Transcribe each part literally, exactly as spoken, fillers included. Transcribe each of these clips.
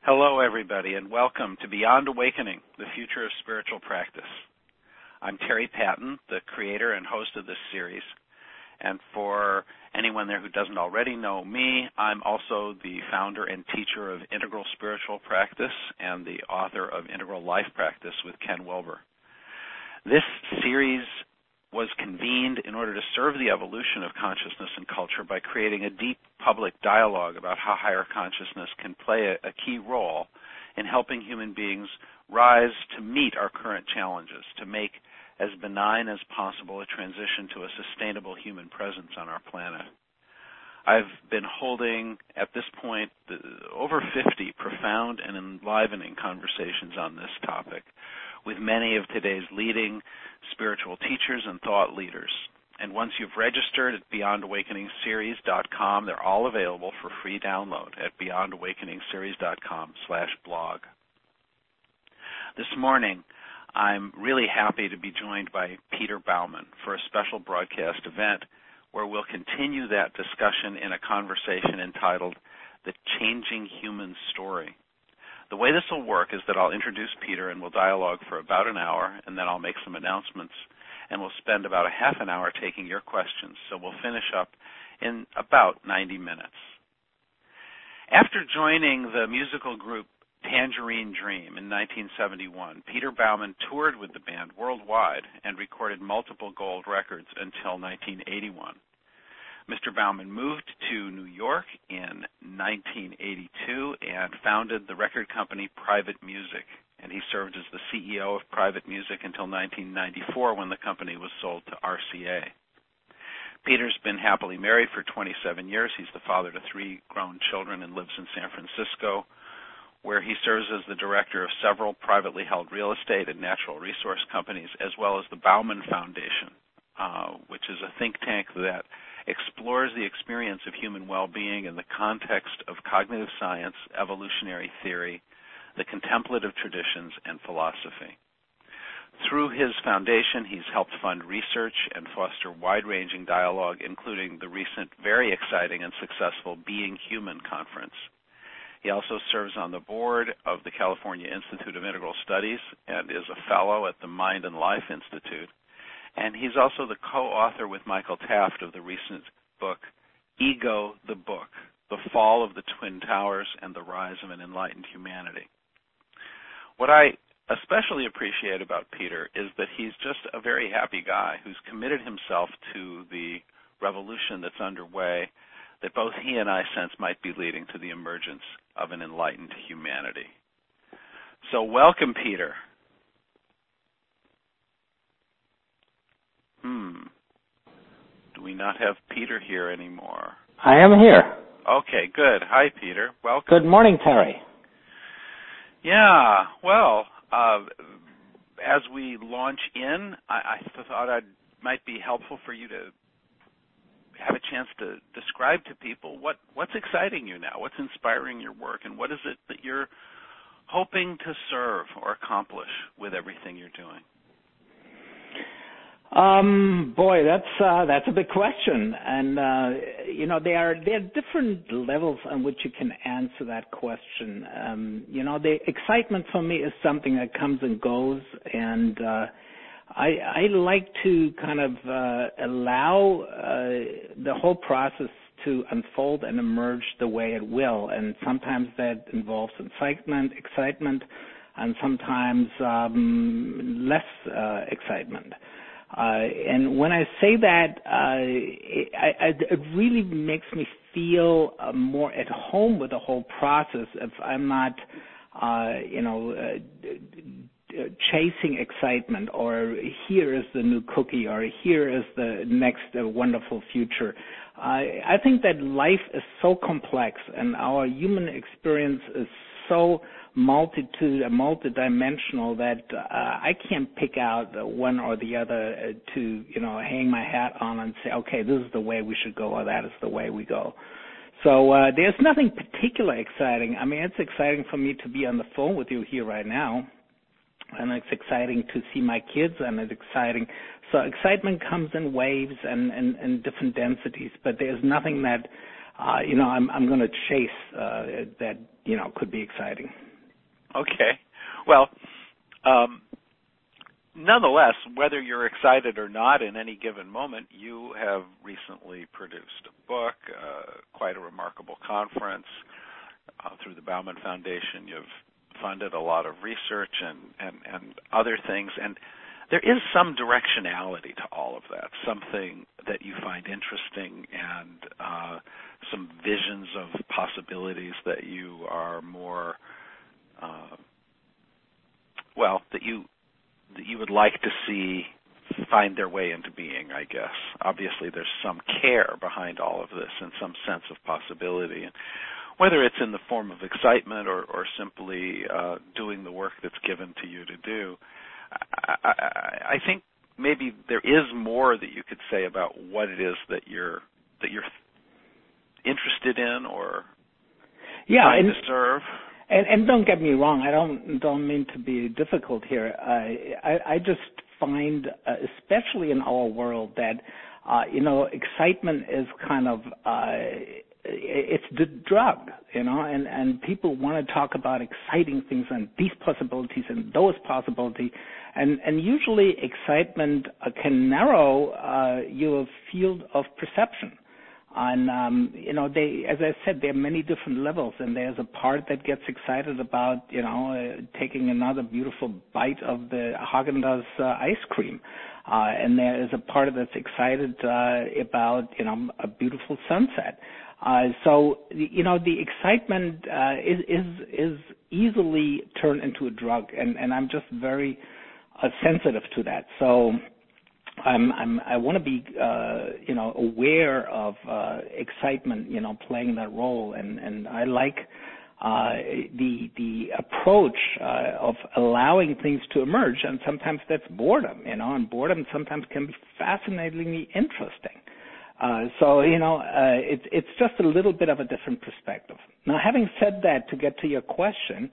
Hello, everybody, and welcome to Beyond Awakening, the Future of Spiritual Practice. I'm Terry Patton, the creator and host of this series. And for anyone there who doesn't already know me, I'm also the founder and teacher of Integral Spiritual Practice and the author of Integral Life Practice with Ken Wilber. This series was convened in order to serve the evolution of consciousness and culture by creating a deep public dialogue about how higher consciousness can play a, a key role in helping human beings rise to meet our current challenges, to make as benign as possible a transition to a sustainable human presence on our planet. I've been holding, at this point, the, over fifty profound and enlivening conversations on this topic with many of today's leading spiritual teachers and thought leaders. And once you've registered at beyond awakening series dot com, they're all available for free download at beyond awakening series dot com slash blog. This morning, I'm really happy to be joined by Peter Bauman for a special broadcast event where we'll continue that discussion in a conversation entitled The Changing Human Story. The way this will work is that I'll introduce Peter and we'll dialogue for about an hour, and then I'll make some announcements, and we'll spend about a half an hour taking your questions. So we'll finish up in about ninety minutes. After joining the musical group Tangerine Dream in nineteen seventy-one, Peter Bauman toured with the band worldwide and recorded multiple gold records until nineteen eighty-one. Mister Bauman moved to New York in nineteen eighty-two and founded the record company Private Music, and he served as the C E O of Private Music until nineteen ninety-four when the company was sold to R C A. Peter's been happily married for twenty-seven years. He's the father to three grown children and lives in San Francisco, where he serves as the director of several privately held real estate and natural resource companies, as well as the Bauman Foundation, uh, which is a think tank that explores the experience of human well-being in the context of cognitive science, evolutionary theory, the contemplative traditions, and philosophy. Through his foundation, he's helped fund research and foster wide-ranging dialogue, including the recent very exciting and successful Being Human conference. He also serves on the board of the California Institute of Integral Studies and is a fellow at the Mind and Life Institute. And he's also the co-author with Michael Taft of the recent book, Ego the Book, The Fall of the Twin Towers and the Rise of an Enlightened Humanity. What I especially appreciate about Peter is that he's just a very happy guy who's committed himself to the revolution that's underway that both he and I sense might be leading to the emergence of an enlightened humanity. So welcome, Peter. Hmm. Do we not have Peter here anymore? I am here. Okay, good. Hi, Peter. Welcome. Good morning, Terry. Yeah, well, uh, as we launch in, I, I thought it might be helpful for you to have a chance to describe to people what, what's exciting you now, what's inspiring your work, and what is it that you're hoping to serve or accomplish with everything you're doing? Um, boy, that's uh, that's a big question, and uh, you know there are there are different levels on which you can answer that question. Um, you know, the excitement for me is something that comes and goes, and uh, I, I like to kind of uh, allow uh, the whole process to unfold and emerge the way it will, and sometimes that involves excitement, excitement, and sometimes um, less uh, excitement. Uh, and when I say that, uh, it, I, it really makes me feel uh, more at home with the whole process if I'm not, uh, you know, uh, chasing excitement, or here is the new cookie, or here is the next uh, wonderful future. Uh, I think that life is so complex, and our human experience is so multitude, multidimensional that uh, I can't pick out one or the other uh, to, you know, hang my hat on and say, okay, this is the way we should go, or that is the way we go. So uh, there's nothing particular exciting. I mean, it's exciting for me to be on the phone with you here right now, and it's exciting to see my kids, and it's exciting. So excitement comes in waves and, and, and different densities, but there's nothing that, uh, you know, I'm, I'm going to chase uh, that you know, could be exciting. Okay. Well, um, nonetheless, whether you're excited or not in any given moment, you have recently produced a book, uh, quite a remarkable conference uh, through the Bauman Foundation. You've funded a lot of research and, and, and other things, and there is some directionality to all of that, something that you find interesting and uh, some visions of possibilities that you are more, uh, well, that you that you would like to see find their way into being, I guess. Obviously, there's some care behind all of this and some sense of possibility. And whether it's in the form of excitement or, or simply uh, doing the work that's given to you to do, I, I, I think maybe there is more that you could say about what it is that you're that you're interested in or yeah, trying and, to serve. And, and don't get me wrong, I don't don't mean to be difficult here. I I, I just find, uh, especially in our world, that uh, you know, excitement is kind of uh, it's the drug, you know, and, and people want to talk about exciting things and these possibilities and those possibilities, and, and usually excitement uh, can narrow uh, your field of perception. And, um, you know, they, as I said, there are many different levels, and there's a part that gets excited about, you know, uh, taking another beautiful bite of the Haagen-Dazs uh, ice cream. Uh, and there is a part that's excited uh, about, you know, a beautiful sunset. Uh, so, you know, the excitement uh, is, is is easily turned into a drug, and, and I'm just very uh, sensitive to that. So I'm, I'm, I want to be, uh, you know, aware of uh, excitement, you know, playing that role, and, and I like uh, the the approach uh, of allowing things to emerge, and sometimes that's boredom, you know, and boredom sometimes can be fascinatingly interesting. Uh, so, you know, uh, it, it's just a little bit of a different perspective. Now, having said that, to get to your question,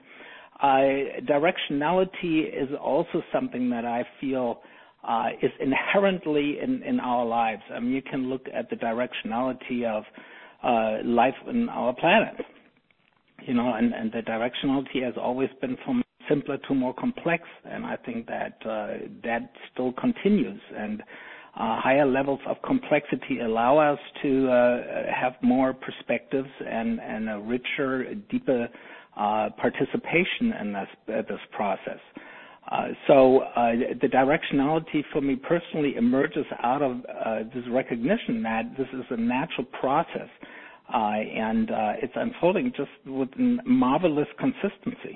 uh, directionality is also something that I feel uh, is inherently in, in our lives. I mean, you can look at the directionality of uh, life on our planet, you know, and, and the directionality has always been from simpler to more complex, and I think that uh, that still continues. And Uh, higher levels of complexity allow us to uh, have more perspectives and, and a richer, deeper uh, participation in this, uh, this process. Uh, so uh, the directionality for me personally emerges out of uh, this recognition that this is a natural process, uh, and uh, it's unfolding just with marvelous consistency.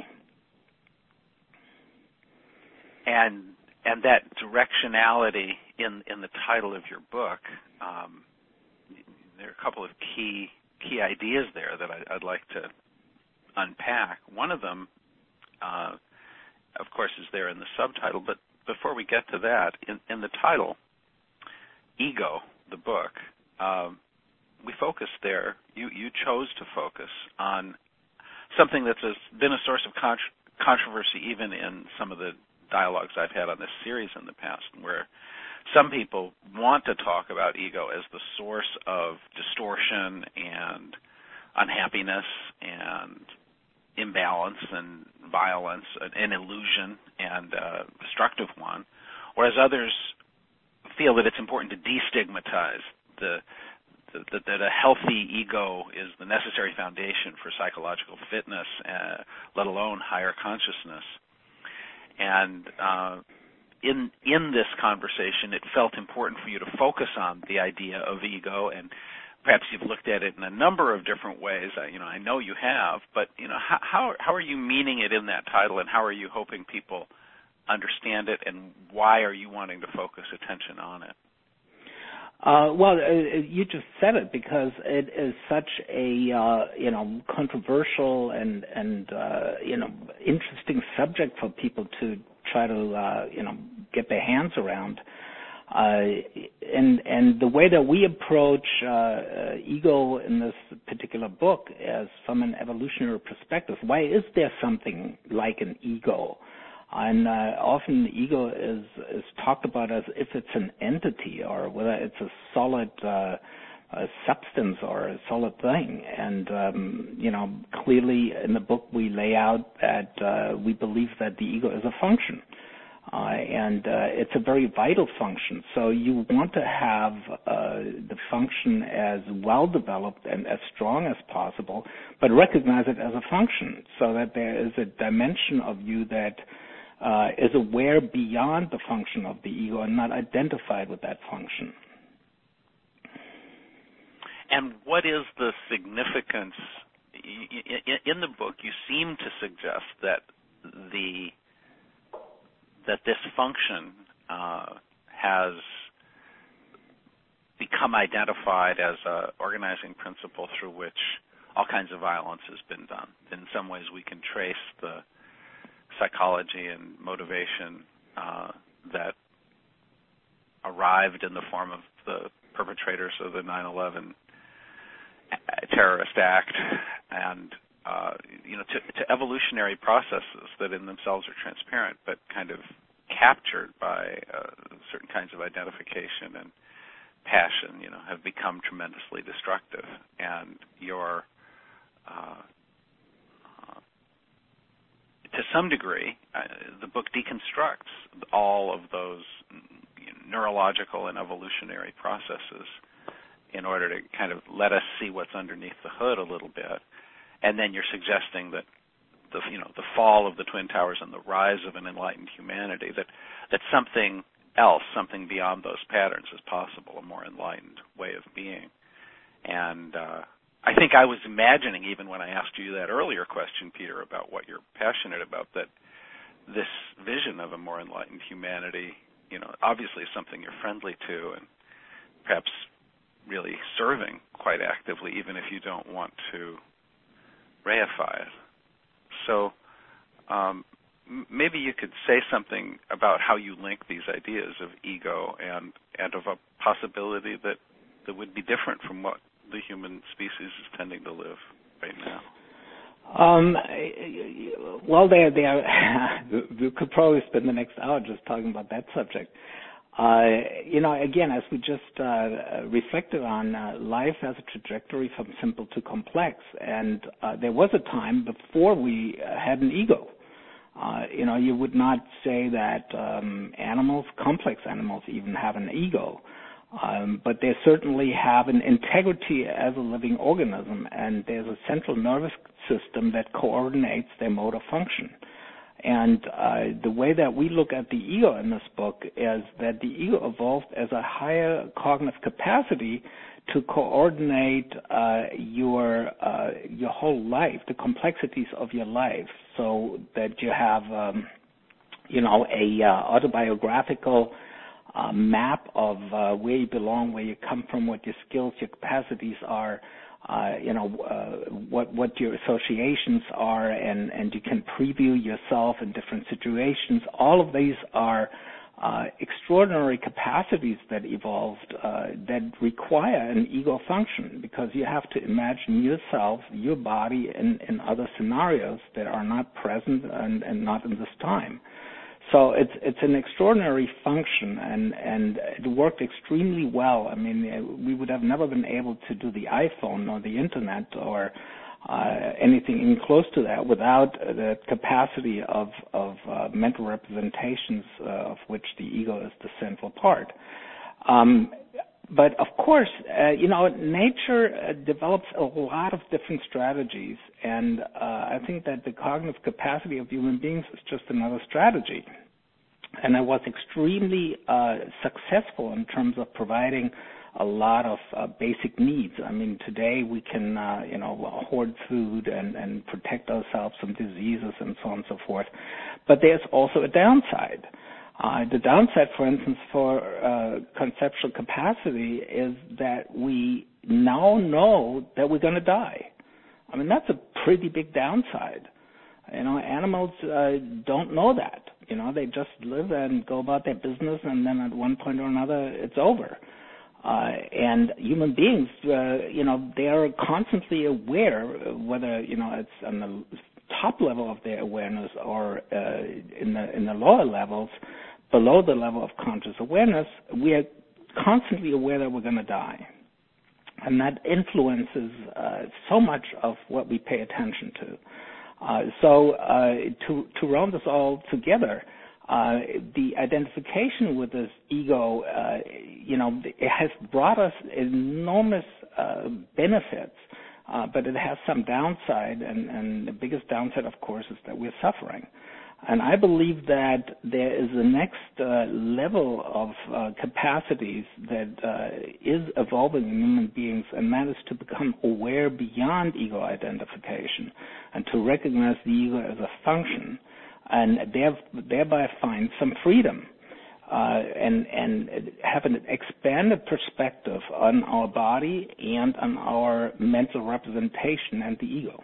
And And that directionality in, in the title of your book, um, there are a couple of key key ideas there that I, I'd like to unpack. One of them, uh, of course, is there in the subtitle, but before we get to that, in, in the title, Ego, the book, um, we focused there, you, you chose to focus on something that's a, been a source of contr- controversy even in some of the dialogues I've had on this series in the past, where some people want to talk about ego as the source of distortion and unhappiness and imbalance and violence, an illusion and a destructive one, whereas others feel that it's important to destigmatize the that, that a healthy ego is the necessary foundation for psychological fitness, uh, let alone higher consciousness. And uh, in in this conversation, it felt important for you to focus on the idea of ego, and perhaps you've looked at it in a number of different ways. I, you know, I know you have, but you know, how, how how are you meaning it in that title, and how are you hoping people understand it, and why are you wanting to focus attention on it? Uh, well, uh, you just said it, because it is such a uh, you know controversial and and uh, you know interesting subject for people to try to uh, you know get their hands around, uh, and and the way that we approach uh, uh, ego in this particular book is from an evolutionary perspective. Why is there something like an ego? And uh, often the ego is, is talked about as if it's an entity, or whether it's a solid uh, a substance or a solid thing. And, um, you know, clearly in the book we lay out that uh, we believe that the ego is a function. Uh, and uh, it's a very vital function. So you want to have uh, the function as well developed and as strong as possible, but recognize it as a function so that there is a dimension of you that uh, is aware beyond the function of the ego and not identified with that function. And what is the significance? In the book, you seem to suggest that the that this function uh, has become identified as an organizing principle through which all kinds of violence has been done. In some ways, we can trace the psychology and motivation uh, that arrived in the form of the perpetrators of the nine eleven terrorist act and Uh, you know, to, to evolutionary processes that in themselves are transparent, but kind of captured by uh, certain kinds of identification and passion, you know, have become tremendously destructive. And your, uh, uh, to some degree, uh, the book deconstructs all of those you know, neurological and evolutionary processes in order to kind of let us see what's underneath the hood a little bit. And then you're suggesting that the you know the fall of the Twin Towers and the rise of an enlightened humanity, that that something else, something beyond those patterns is possible, a more enlightened way of being. And uh, I think I was imagining, even when I asked you that earlier question, Peter, about what you're passionate about, that this vision of a more enlightened humanity, you know, obviously is something you're friendly to and perhaps really serving quite actively, even if you don't want to reify it. So um, m- maybe you could say something about how you link these ideas of ego and, and of a possibility that, that would be different from what the human species is tending to live right now. Um, well, there, there, we could probably spend the next hour just talking about that subject. Uh, you know, again, as we just uh, reflected on, uh, life has a trajectory from simple to complex, and uh, there was a time before we uh, had an ego. Uh, you know, you would not say that um, animals, complex animals, even have an ego, um, but they certainly have an integrity as a living organism, and there's a central nervous system that coordinates their motor function. And uh, the way that we look at the ego in this book is that the ego evolved as a higher cognitive capacity to coordinate uh, your uh, your whole life, the complexities of your life, so that you have, um, you know, a uh, autobiographical uh, map of uh, where you belong, where you come from, what your skills, your capacities are. Uh, you know, uh, what what your associations are, and, and you can preview yourself in different situations. All of these are uh, extraordinary capacities that evolved uh, that require an ego function, because you have to imagine yourself, your body, in, in other scenarios that are not present and, and not in this time. So it's it's an extraordinary function, and, and it worked extremely well. I mean, we would have never been able to do the iPhone or the Internet or uh, anything even close to that without the capacity of, of uh, mental representations uh, of which the ego is the central part. Um, but of course, uh, you know, nature uh, develops a lot of different strategies, and uh, I think that the cognitive capacity of human beings is just another strategy. And it was extremely uh, successful in terms of providing a lot of uh, basic needs. I mean, today we can, uh, you know, hoard food and, and protect ourselves from diseases and so on and so forth. But there's also a downside. Uh, the downside, for instance, for uh, conceptual capacity is that we now know that we're going to die. I mean, that's a pretty big downside. You know, animals uh, don't know that. You know, they just live and go about their business, and then at one point or another, it's over. Uh, and human beings, uh, you know, they are constantly aware, whether, you know, it's on the top level of their awareness or uh, in the in the lower levels, below the level of conscious awareness, we are constantly aware that we're going to die. And that influences uh, so much of what we pay attention to. Uh, so uh, to, to round this all together, uh, the identification with this ego, uh, you know, it has brought us enormous uh, benefits, uh, but it has some downside, and, and the biggest downside, of course, is that we're suffering. And I believe that there is a next uh, level of uh, capacities that uh, is evolving in human beings, and that is to become aware beyond ego identification and to recognize the ego as a function, and there, thereby find some freedom uh, and, and have an expanded perspective on our body and on our mental representation and the ego.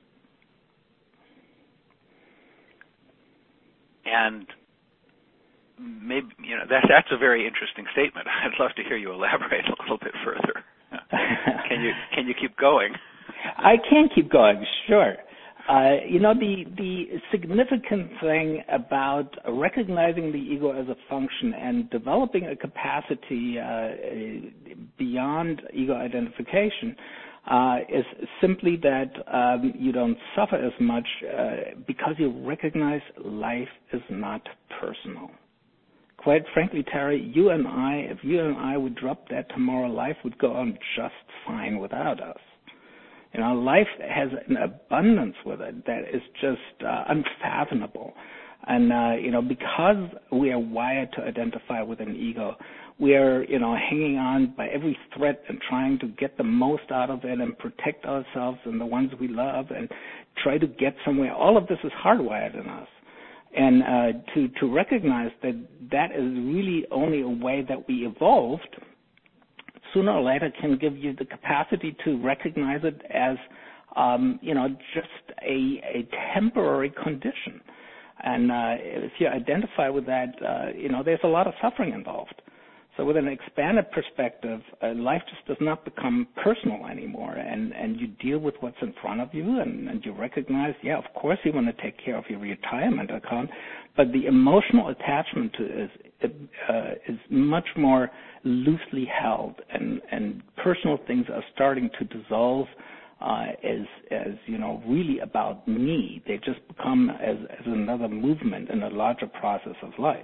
And maybe, you know, that that's a very interesting statement. I'd love to hear you elaborate a little bit further. Can you can you keep going? I can keep going, sure. Uh, you know, the the significant thing about recognizing the ego as a function and developing a capacity uh, beyond ego identification Uh, is simply that um, you don't suffer as much uh, because you recognize life is not personal. Quite frankly, Terry, you and I, if you and I would drop that tomorrow, life would go on just fine without us. You know, life has an abundance with it that is just uh, unfathomable. And, uh, you know, because we are wired to identify with an ego, we are, you know, hanging on by every thread and trying to get the most out of it and protect ourselves and the ones we love and try to get somewhere. All of this is hardwired in us. And uh, to, to recognize that that is really only a way that we evolved, sooner or later can give you the capacity to recognize it as, um, you know, just a, a temporary condition. And uh, if you identify with that, uh, you know, there's a lot of suffering involved. So with an expanded perspective, uh, life just does not become personal anymore, and, and you deal with what's in front of you, and, and you recognize, yeah, of course you want to take care of your retirement account, but the emotional attachment to it is, uh, is much more loosely held, and, and personal things are starting to dissolve uh, as, as, you know, really about me. They just become as, as another movement in a larger process of life.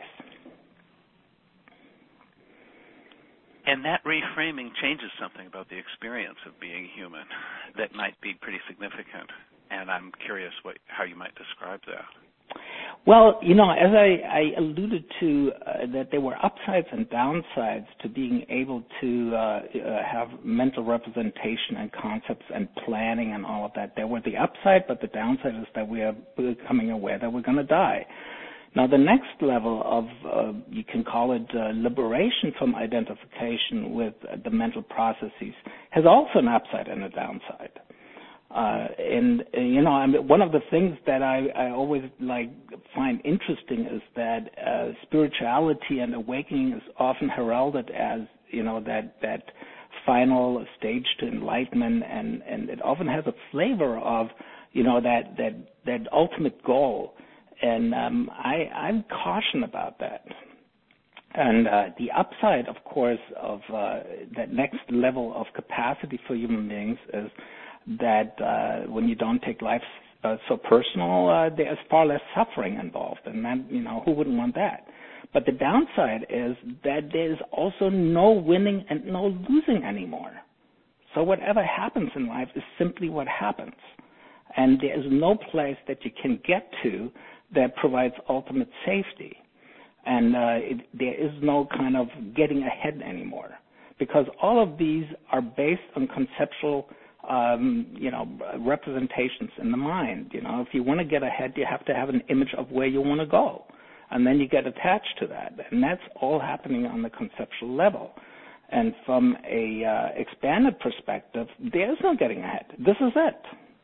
And that reframing changes something about the experience of being human that might be pretty significant. And I'm curious what, how you might describe that. Well, you know, as I, I alluded to, uh, that there were upsides and downsides to being able to uh, uh, have mental representation and concepts and planning and all of that. There were the upside, but the downside is that we are becoming aware that we're going to die. Now, the next level of, uh, you can call it uh, liberation from identification with uh, the mental processes, has also an upside and a downside. Uh, and, uh, you know, I mean, one of the things that I, I always like find interesting is that uh, spirituality and awakening is often heralded as, you know, that, that final stage to enlightenment, and, and it often has a flavor of, you know, that, that, that ultimate goal. And um, I, I'm caution about that. And uh, the upside, of course, of uh, that next level of capacity for human beings is that uh, when you don't take life uh, so personal, uh, there's far less suffering involved. And that, you know, who wouldn't want that? But the downside is that there's also no winning and no losing anymore. So whatever happens in life is simply what happens. And there is no place that you can get to that provides ultimate safety. And uh, it, there is no kind of getting ahead anymore, because all of these are based on conceptual, um, you know, representations in the mind. You know, if you want to get ahead, you have to have an image of where you want to go, and then you get attached to that. And that's all happening on the conceptual level. And from a uh, expanded perspective, there is no getting ahead. This is it.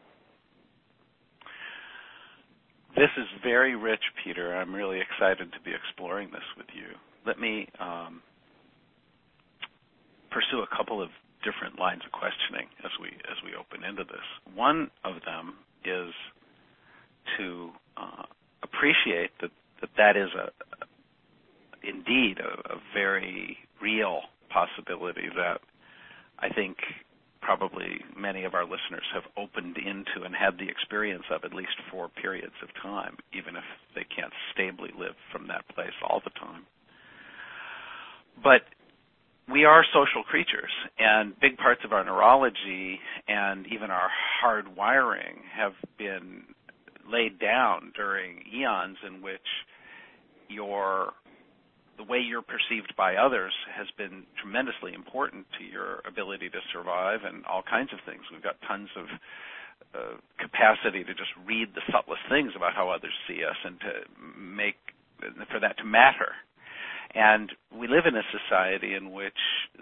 This is very rich, Peter. I'm really excited to be exploring this with you. Let me um, pursue a couple of different lines of questioning as we as we open into this. One of them is to uh, appreciate that, that that is a indeed a, a very real possibility that I think probably many of our listeners have opened into and had the experience of at least for periods of time, even if they can't stably live from that place all the time. But we are social creatures, and big parts of our neurology and even our hard wiring have been laid down during eons in which your the way you're perceived by others has been tremendously important to your ability to survive and all kinds of things. We've got tons of uh, capacity to just read the subtlest things about how others see us and to make for that to matter. And we live in a society in which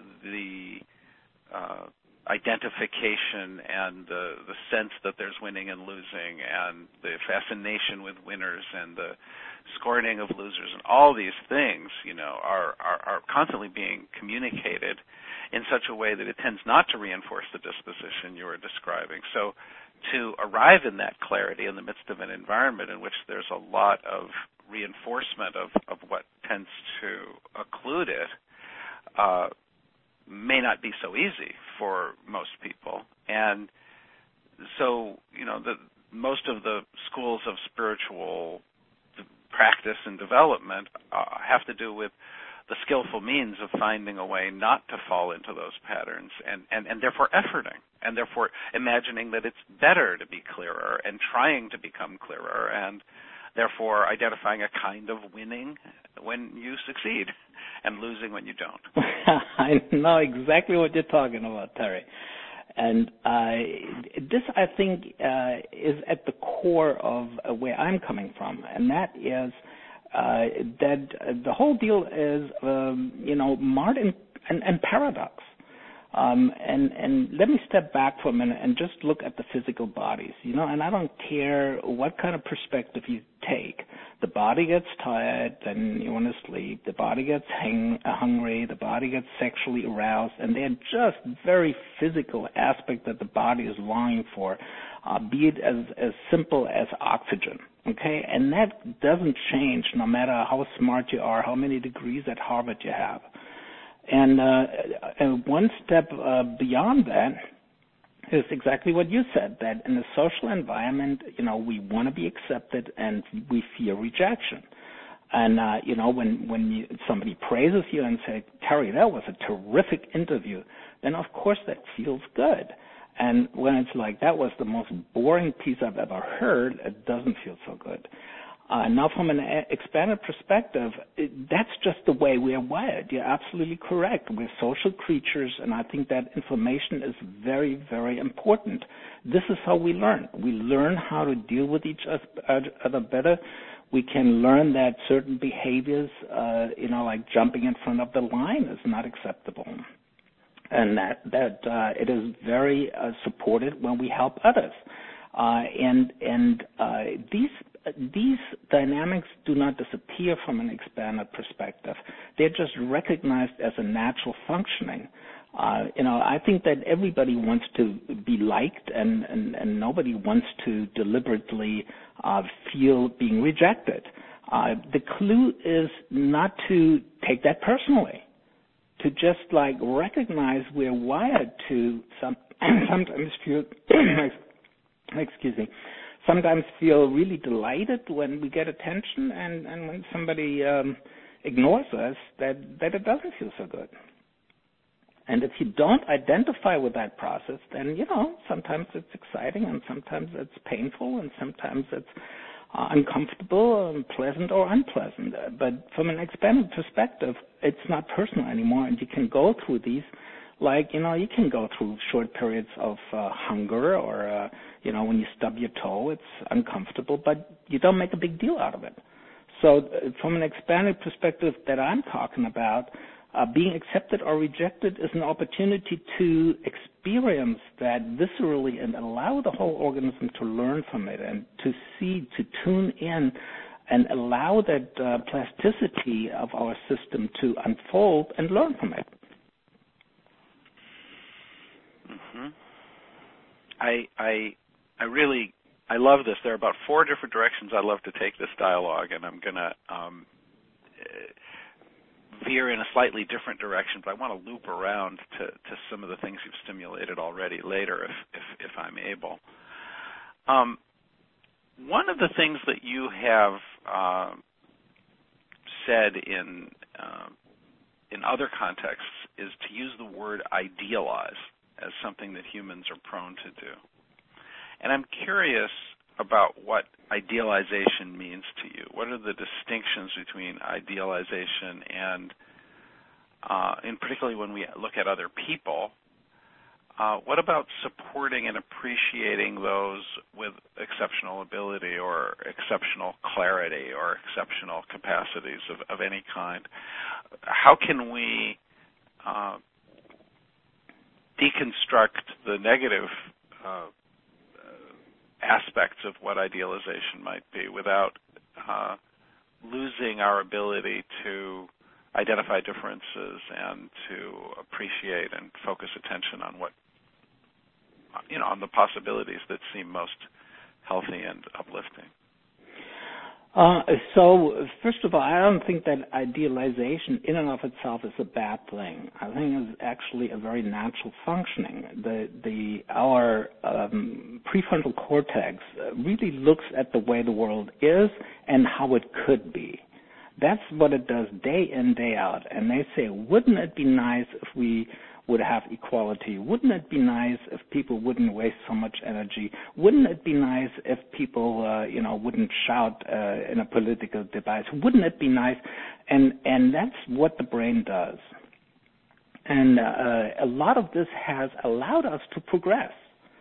the uh, identification and the, the sense that there's winning and losing and the fascination with winners and the scorning of losers and all these things, you know, are, are, are constantly being communicated in such a way that it tends not to reinforce the disposition you were describing. So to arrive in that clarity in the midst of an environment in which there's a lot of reinforcement of, of what tends to occlude it uh, may not be so easy for most people. And so, you know, the, most of the schools of spiritual practice and development uh, have to do with the skillful means of finding a way not to fall into those patterns and, and, and therefore efforting and therefore imagining that it's better to be clearer and trying to become clearer and therefore identifying a kind of winning when you succeed and losing when you don't. I know exactly what you're talking about, Terry. And uh, this, I think, uh, is at the core of uh, where I'm coming from, and that is uh, that uh, the whole deal is, um, you know, marred in, and, and paradox. Um, and, and let me step back for a minute and just look at the physical bodies, you know, and I don't care what kind of perspective you take. The body gets tired, then you want to sleep. The body gets hang, uh, hungry. The body gets sexually aroused. And they're just very physical aspects that the body is longing for, uh, be it as, as simple as oxygen, okay? And that doesn't change no matter how smart you are, how many degrees at Harvard you have. And, uh, and one step uh, beyond that is exactly what you said, that in a social environment, you know, we want to be accepted and we fear rejection. And, uh, you know, when, when you, somebody praises you and says, Terry, that was a terrific interview, then of course that feels good. And when it's like, that was the most boring piece I've ever heard, it doesn't feel so good. Uh, now, from an expanded perspective, it, that's just the way we are wired. You're absolutely correct. We're social creatures, and I think that information is very, very important. This is how we learn. We learn how to deal with each other better. We can learn that certain behaviors, uh, you know, like jumping in front of the line is not acceptable, and that, that uh, it is very uh, supported when we help others. Uh, and and uh, these These dynamics do not disappear from an expanded perspective. They're just recognized as a natural functioning. Uh, you know, I think that everybody wants to be liked, and, and, and nobody wants to deliberately uh, feel being rejected. Uh, the clue is not to take that personally, to just like recognize we're wired to some, sometimes feel, excuse me, sometimes feel really delighted when we get attention, and, and when somebody um, ignores us, that, that it doesn't feel so good. And if you don't identify with that process, then, you know, sometimes it's exciting and sometimes it's painful and sometimes it's uh, uncomfortable, and pleasant or unpleasant. Uh, but from an expanded perspective, it's not personal anymore, and you can go through these like, you know, you can go through short periods of uh, hunger or, uh, you know, when you stub your toe, it's uncomfortable, but you don't make a big deal out of it. So uh, from an expanded perspective that I'm talking about, uh, being accepted or rejected is an opportunity to experience that viscerally and allow the whole organism to learn from it and to see, to tune in and allow that uh, plasticity of our system to unfold and learn from it. Mm-hmm. I, I, I really, I love this. There are about four different directions I'd love to take this dialogue, and I'm going to um, veer in a slightly different direction, but I want to loop around to, to some of the things you've stimulated already later, if if, if I'm able. Um, one of the things that you have uh, said in uh, in other contexts is to use the word idealize as something that humans are prone to do. And I'm curious about what idealization means to you. What are the distinctions between idealization and, uh, and particularly when we look at other people, uh, what about supporting and appreciating those with exceptional ability or exceptional clarity or exceptional capacities of, of any kind? How can we uh, deconstruct the negative uh, aspects of what idealization might be without uh, losing our ability to identify differences and to appreciate and focus attention on what, you know, on the possibilities that seem most healthy and uplifting? Uh, so, first of all, I don't think that idealization in and of itself is a bad thing. I think it's actually a very natural functioning. The, the, our um, prefrontal cortex really looks at the way the world is and how it could be. That's what it does day in, day out. And they say, wouldn't it be nice if we would have equality? Wouldn't it be nice if people wouldn't waste so much energy? Wouldn't it be nice if people, uh, you know, wouldn't shout uh, in a political debate? Wouldn't it be nice? And and that's what the brain does. And uh, a lot of this has allowed us to progress.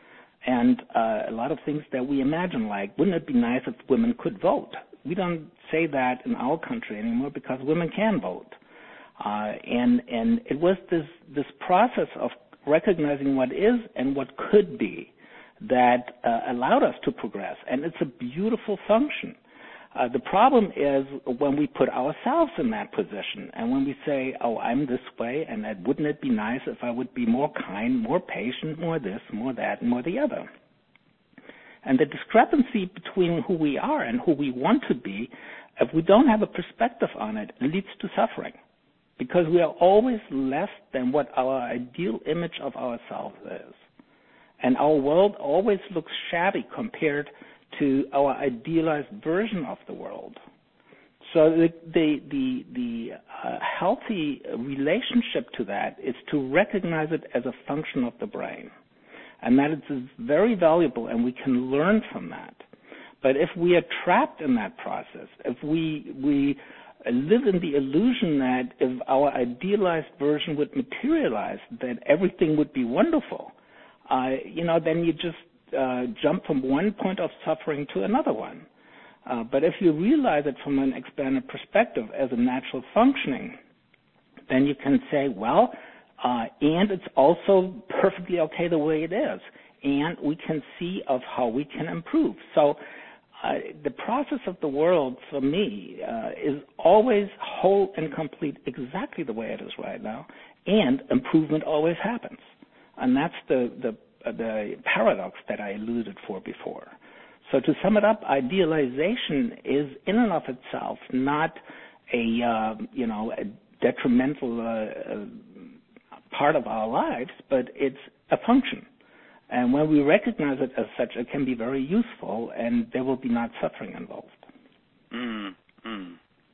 And uh, a lot of things that we imagine, like, wouldn't it be nice if women could vote? We don't say that in our country anymore because women can vote. Uh, and and it was this this process of recognizing what is and what could be that uh, allowed us to progress, and it's a beautiful function. Uh, the problem is when we put ourselves in that position and when we say, "Oh, I'm this way, and that, wouldn't it be nice if I would be more kind, more patient, more this, more that, and more the other?" And the discrepancy between who we are and who we want to be, if we don't have a perspective on it, leads to suffering. Because we are always less than what our ideal image of ourselves is. And our world always looks shabby compared to our idealized version of the world. So the the the, the uh, healthy relationship to that is to recognize it as a function of the brain. And that it is very valuable and we can learn from that. But if we are trapped in that process, if we we live in the illusion that if our idealized version would materialize, that everything would be wonderful, uh, you know, then you just uh, jump from one point of suffering to another one. Uh, but if you realize it from an expanded perspective as a natural functioning, then you can say, well, uh, and it's also perfectly okay the way it is, and we can see of how we can improve. So Uh, the process of the world, for me, uh, is always whole and complete exactly the way it is right now, and improvement always happens. And that's the, the, uh, the paradox that I alluded for before. So to sum it up, idealization is in and of itself not a, uh, you know, a detrimental uh, uh, part of our lives, but it's a function. And when we recognize it as such, it can be very useful, and there will be not suffering involved. Mm, mm.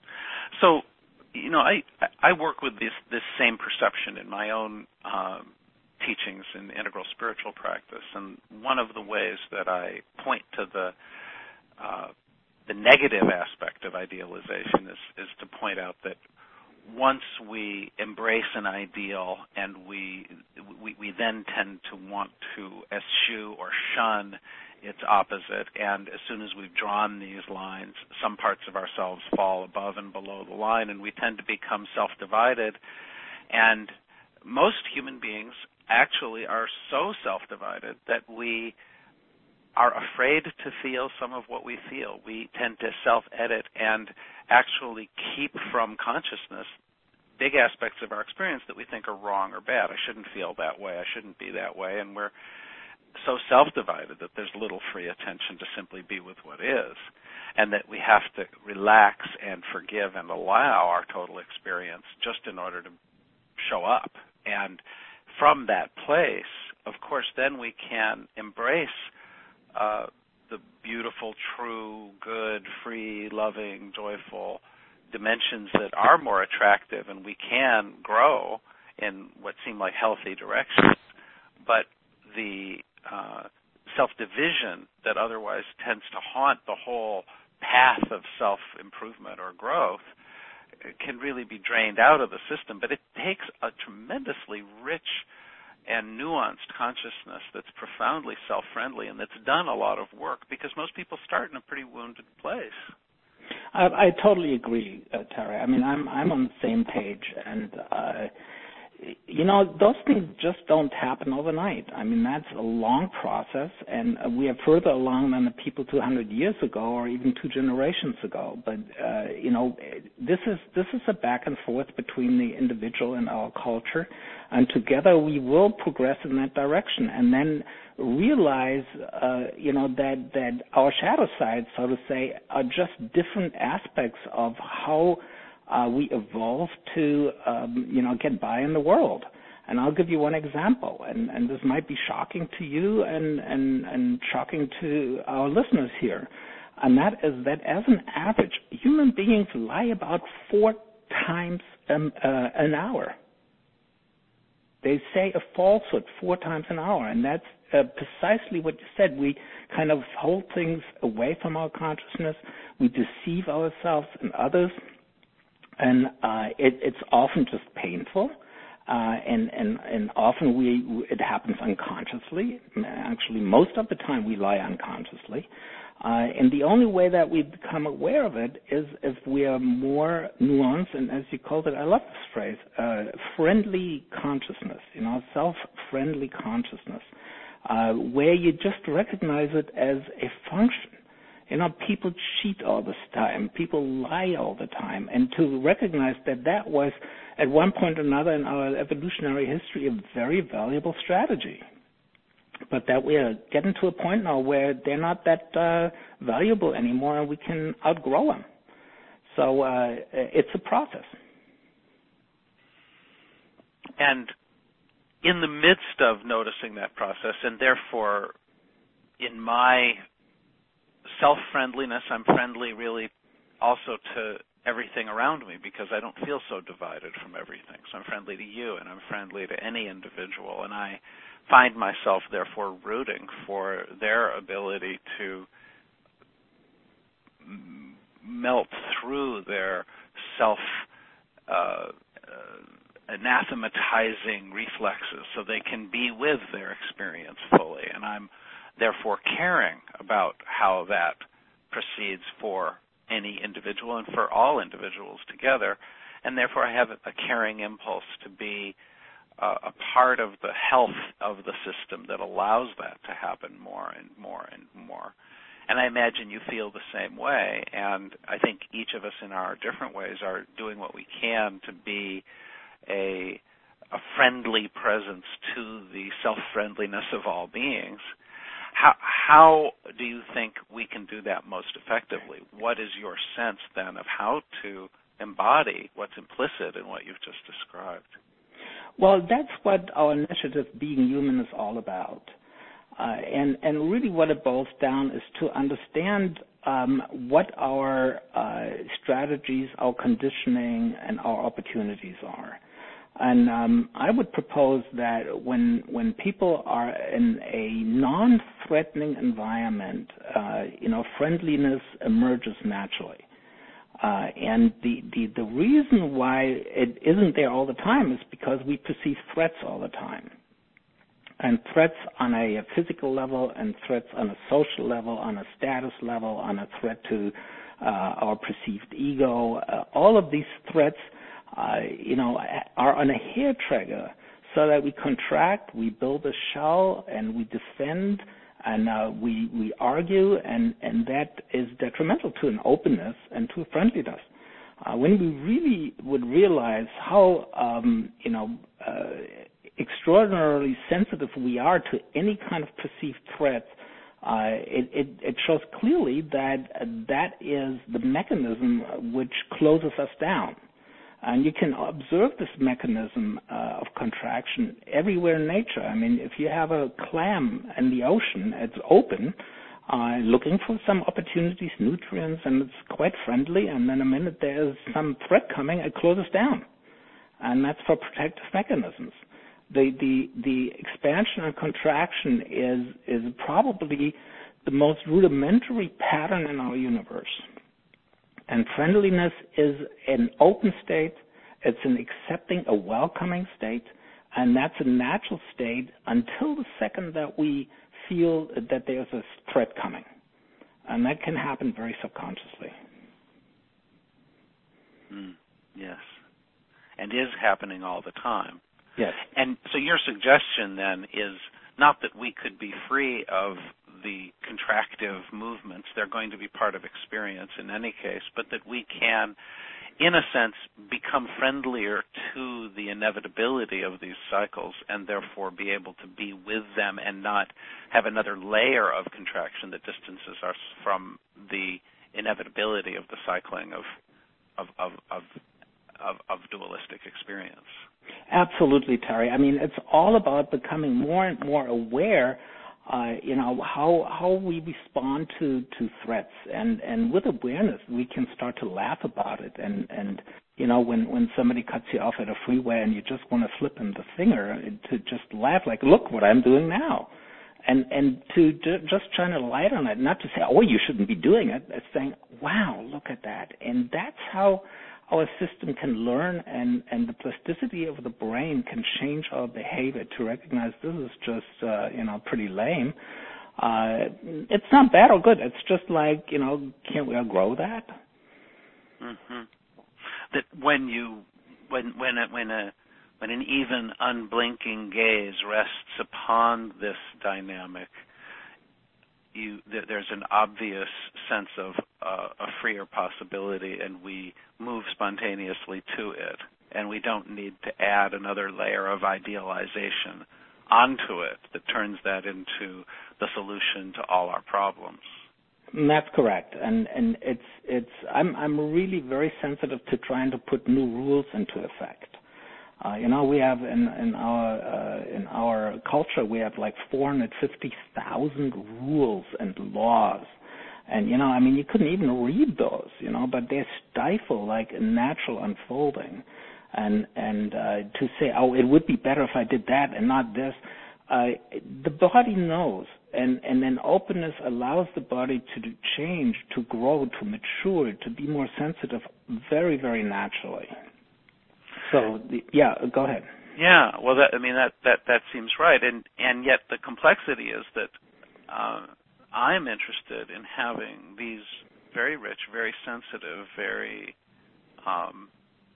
So, you know, I I work with this this same perception in my own um, teachings in integral spiritual practice, and one of the ways that I point to the uh, the negative aspect of idealization is is to point out that once we embrace an ideal and we, we we then tend to want to eschew or shun its opposite, and as soon as we've drawn these lines, some parts of ourselves fall above and below the line, and we tend to become self-divided. And most human beings actually are so self-divided that we are afraid to feel some of what we feel. We tend to self-edit and actually keep from consciousness big aspects of our experience that we think are wrong or bad. I shouldn't feel that way. I shouldn't be that way. And we're so self-divided that there's little free attention to simply be with what is, and that we have to relax and forgive and allow our total experience just in order to show up. And from that place, of course, then we can embrace uh, the beautiful, true, good, free, loving, joyful dimensions that are more attractive, and we can grow in what seem like healthy directions. But the uh, self-division that otherwise tends to haunt the whole path of self-improvement or growth can really be drained out of the system. But it takes a tremendously rich and nuanced consciousness that's profoundly self-friendly and that's done a lot of work, because most people start in a pretty wounded place. I, I totally agree, uh, Terry. I mean, I'm I'm on the same page, and uh, you know, those things just don't happen overnight. I mean, that's a long process, and we are further along than the people two hundred years ago or even two generations ago. But uh, you know, this is this is a back and forth between the individual and our culture, and together we will progress in that direction, and then realize, uh, you know, that that our shadow sides, so to say, are just different aspects of how Uh, we evolved to, um, you know, get by in the world. And I'll give you one example, and, and this might be shocking to you and, and, and shocking to our listeners here, and that is that as an average, human beings lie about four times um, uh, an hour. They say a falsehood four times an hour, and that's uh, precisely what you said. We kind of hold things away from our consciousness. We deceive ourselves and others. And uh, it, it's often just painful, uh, and, and, and often we it happens unconsciously. Actually, most of the time we lie unconsciously. Uh, and the only way that we become aware of it is if we are more nuanced, and as you called it, I love this phrase, uh, friendly consciousness, you know, self-friendly consciousness, uh, where you just recognize it as a function. You know, people cheat all the time. People lie all the time. And to recognize that that was, at one point or another in our evolutionary history, a very valuable strategy. But that we are getting to a point now where they're not that uh, valuable anymore, and we can outgrow them. So uh, it's a process. And in the midst of noticing that process, and therefore in my self-friendliness, I'm friendly really also to everything around me, because I don't feel so divided from everything. So I'm friendly to you, and I'm friendly to any individual, and I find myself therefore rooting for their ability to m- melt through their self uh, uh, anathematizing reflexes so they can be with their experience fully. And I'm therefore caring about how that proceeds for any individual and for all individuals together, and therefore I have a caring impulse to be uh, a part of the health of the system that allows that to happen more and more and more. And I imagine you feel the same way, and I think each of us in our different ways are doing what we can to be a, a friendly presence to the self-friendliness of all beings. How, how do you think we can do that most effectively? What is your sense, then, of how to embody what's implicit in what you've just described? Well, that's what our initiative, Being Human, is all about. Uh, and, and really what it boils down is to understand um, what our uh, strategies, our conditioning, and our opportunities are. And um, I would propose that when when people are in a non-threatening environment, uh, you know, friendliness emerges naturally. Uh, and the, the, the reason why it isn't there all the time is because we perceive threats all the time. And threats on a physical level, and threats on a social level, on a status level, on a threat to uh, our perceived ego, uh, all of these threats, uh, you know, are on a hair trigger, so that we contract, we build a shell, and we defend, and uh, we we argue, and, and that is detrimental to an openness and to a friendliness. Uh, when we really would realize how, um, you know, uh, extraordinarily sensitive we are to any kind of perceived threat, uh, it, it, it shows clearly that uh, that is the mechanism which closes us down. And you can observe this mechanism uh, of contraction everywhere in nature. I mean, if you have a clam in the ocean, it's open, uh, looking for some opportunities, nutrients, and it's quite friendly, and then the minute there's some threat coming, it closes down. And that's for protective mechanisms. The, the, the expansion and contraction is, is probably the most rudimentary pattern in our universe. And friendliness is an open state, it's an accepting, a welcoming state, and that's a natural state until the second that we feel that there's a threat coming. And that can happen very subconsciously. Mm, yes. And is happening all the time. Yes. And so your suggestion then is not that we could be free of the contractive movements, they're going to be part of experience in any case, but that we can, in a sense, become friendlier to the inevitability of these cycles and therefore be able to be with them and not have another layer of contraction that distances us from the inevitability of the cycling of of of of, of, of dualistic experience. Absolutely, Terry. I mean, it's all about becoming more and more aware Uh, you know, how how we respond to, to threats. And, and with awareness, we can start to laugh about it. And, and you know, when, when somebody cuts you off at a freeway and you just want to flip them the finger, to just laugh like, look what I'm doing now. And, and to d- just shine a light on it, not to say, oh, you shouldn't be doing it. It's saying, wow, look at that. And that's how our system can learn, and, and the plasticity of the brain can change our behavior to recognize this is just, uh, you know, pretty lame. Uh, it's not bad or good. It's just like, you know, can't we outgrow that? Mm-hmm. That when you, when when a, when a when an even unblinking gaze rests upon this dynamic, You, there's an obvious sense of uh, a freer possibility, and we move spontaneously to it, and we don't need to add another layer of idealization onto it that turns that into the solution to all our problems. That's correct, and and it's it's I'm I'm really very sensitive to trying to put new rules into effect. Uh, you know, we have in, in our uh, in our culture, we have like four hundred fifty thousand rules and laws, and you know, I mean, you couldn't even read those, you know, but they stifle like a natural unfolding, and and uh, to say, oh, it would be better if I did that and not this, uh, the body knows, and and then openness allows the body to change, to grow, to mature, to be more sensitive, very very naturally. So, the, yeah, go ahead. Yeah, well, that, I mean, that, that, that seems right. And, and yet the complexity is that uh, I'm interested in having these very rich, very sensitive, very um,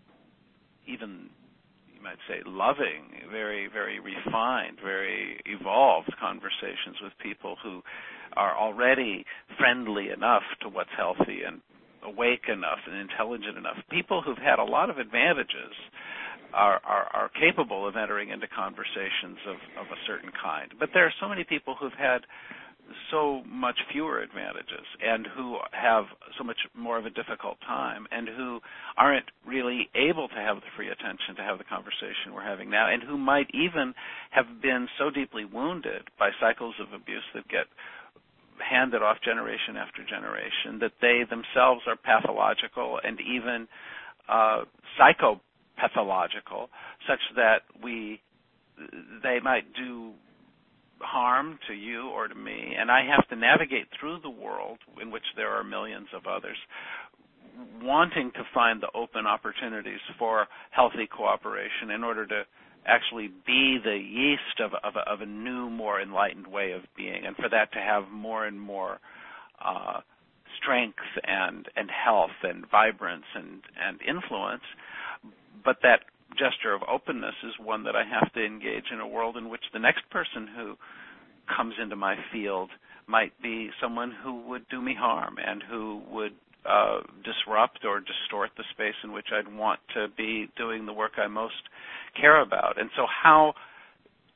even, you might say, loving, very, very refined, very evolved conversations with people who are already friendly enough to what's healthy and awake enough and intelligent enough. People who've had a lot of advantages are, are, are capable of entering into conversations of, of a certain kind. But there are so many people who've had so much fewer advantages and who have so much more of a difficult time and who aren't really able to have the free attention to have the conversation we're having now, and who might even have been so deeply wounded by cycles of abuse that get handed off generation after generation, that they themselves are pathological and even uh, psychopathological, such that we they might do harm to you or to me, and I have to navigate through the world in which there are millions of others, wanting to find the open opportunities for healthy cooperation in order to actually be the yeast of, of, of a new, more enlightened way of being, and for that to have more and more uh, strength and, and health and vibrance and, and influence. But that gesture of openness is one that I have to engage in a world in which the next person who comes into my field might be someone who would do me harm and who would uh, disrupt or distort the space in which I'd want to be doing the work I most care about. And so how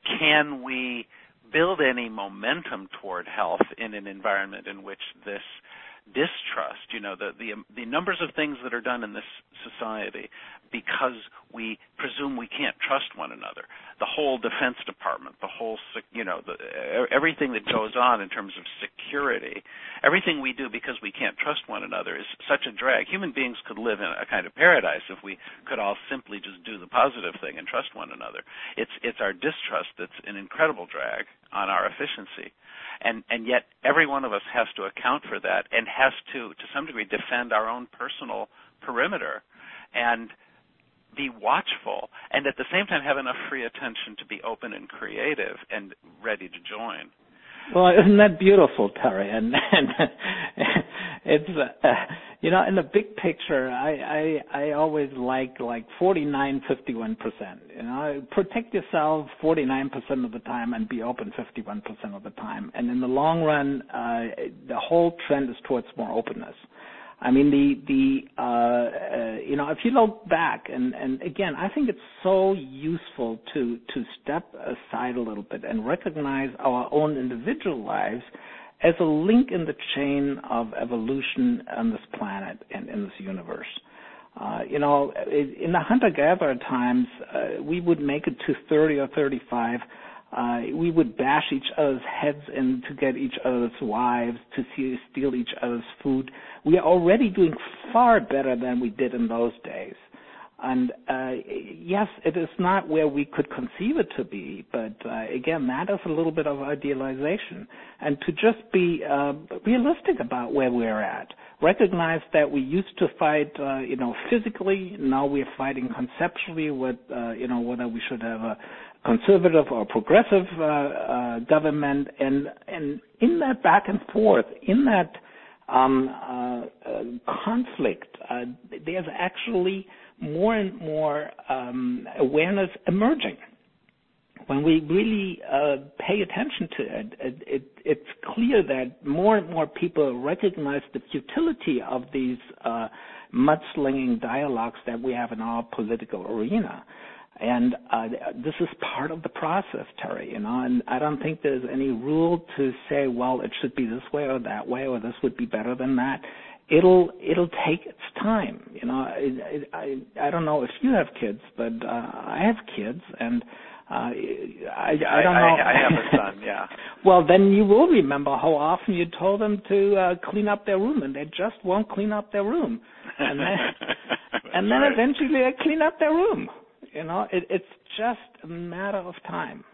can we build any momentum toward health in an environment in which this distrust, you know, the, the the numbers of things that are done in this society because we presume we can't trust one another. The whole Defense Department, the whole, you know, the, everything that goes on in terms of security, everything we do because we can't trust one another is such a drag. Human beings could live in a kind of paradise if we could all simply just do the positive thing and trust one another. It's it's our distrust that's an incredible drag on our efficiency. And and yet every one of us has to account for that and has to, to some degree, defend our own personal perimeter and be watchful and at the same time have enough free attention to be open and creative and ready to join. Well, isn't that beautiful, Terry? And, and it's, uh, you know, in the big picture, I, I, I always like, like forty-nine, fifty-one percent. You know, protect yourself forty-nine percent of the time and be open fifty-one percent of the time. And in the long run, uh, the whole trend is towards more openness. I mean, the, the uh, uh, you know, if you look back, and, and again, I think it's so useful to, to step aside a little bit and recognize our own individual lives as a link in the chain of evolution on this planet and in this universe. Uh, you know, in the hunter-gatherer times, uh, we would make it to thirty or thirty-five. Uh, we would bash each other's heads in to get each other's wives, to see, steal each other's food. We are already doing far better than we did in those days. And uh, yes, it is not where we could conceive it to be, but uh, again, that is a little bit of idealization. And to just be uh, realistic about where we're at. Recognize that we used to fight, uh, you know, physically. Now we're fighting conceptually with, uh, you know, whether we should have a conservative or progressive uh, uh, government, and and in that back and forth, in that um, uh, uh, conflict, uh, there's actually more and more um, awareness emerging. When we really uh, pay attention to it, it, it, it's clear that more and more people recognize the futility of these uh, mudslinging dialogues that we have in our political arena. And uh, this is part of the process, Terry, you know, and I don't think there's any rule to say, well, it should be this way or that way, or this would be better than that. It'll it'll take its time, you know. I I, I don't know if you have kids, but uh, I have kids, and uh, I I don't know. I, I have a son, yeah. Well, then you will remember how often you told them to uh, clean up their room, and they just won't clean up their room, and then and then right. eventually they clean up their room. You know, it, it's just a matter of time.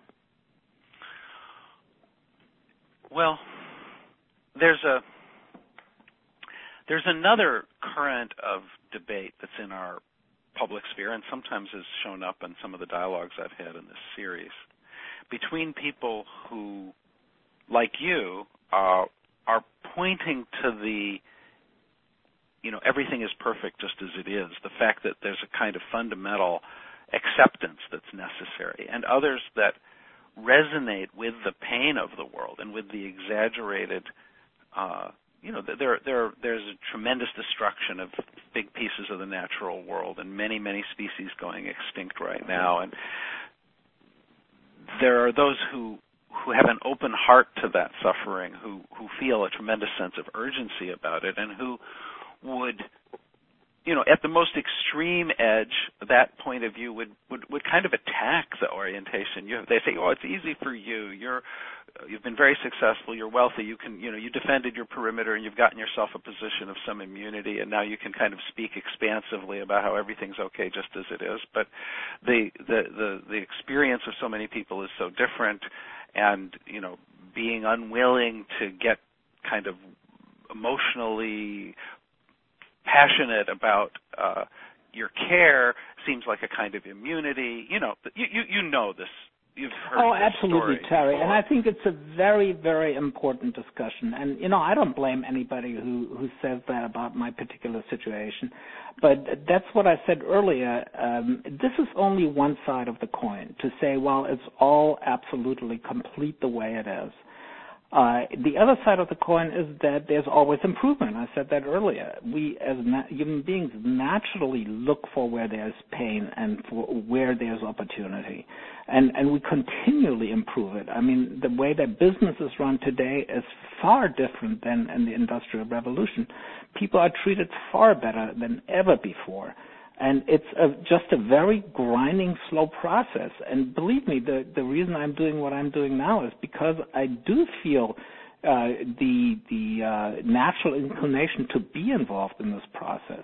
Well, there's a there's another current of debate that's in our public sphere and sometimes has shown up in some of the dialogues I've had in this series between people who, like you, uh, are pointing to the, you know, everything is perfect just as it is, the fact that there's a kind of fundamental acceptance that's necessary, and others that resonate with the pain of the world and with the exaggerated, uh, you know, there, there, there's a tremendous destruction of big pieces of the natural world and many, many species going extinct right now. And there are those who, who have an open heart to that suffering, who, who feel a tremendous sense of urgency about it, and who would, you know, at the most extreme edge, that point of view would, would, would kind of attack the orientation. You, they say, "Oh, it's easy for you. You're, you've been very successful. You're wealthy. You can, you know, you defended your perimeter, and you've gotten yourself a position of some immunity, and now you can kind of speak expansively about how everything's okay just as it is." But the the the, the experience of so many people is so different, and you know, being unwilling to get kind of emotionally passionate about uh, your care seems like a kind of immunity. You know, you you, you know this. You've heard oh, this absolutely, story Terry. before. And I think it's a very, very important discussion. And, you know, I don't blame anybody who, who says that about my particular situation. But that's what I said earlier. Um, this is only one side of the coin, to say, well, it's all absolutely complete the way it is. Uh, the other side of the coin is that there's always improvement. I said that earlier. We as na- human beings naturally look for where there's pain and for where there's opportunity. And, and we continually improve it. I mean, the way that business is run today is far different than in the Industrial Revolution. People are treated far better than ever before. And it's a, just a very grinding, slow process. And believe me, the, the reason I'm doing what I'm doing now is because I do feel uh, the the uh, natural inclination to be involved in this process.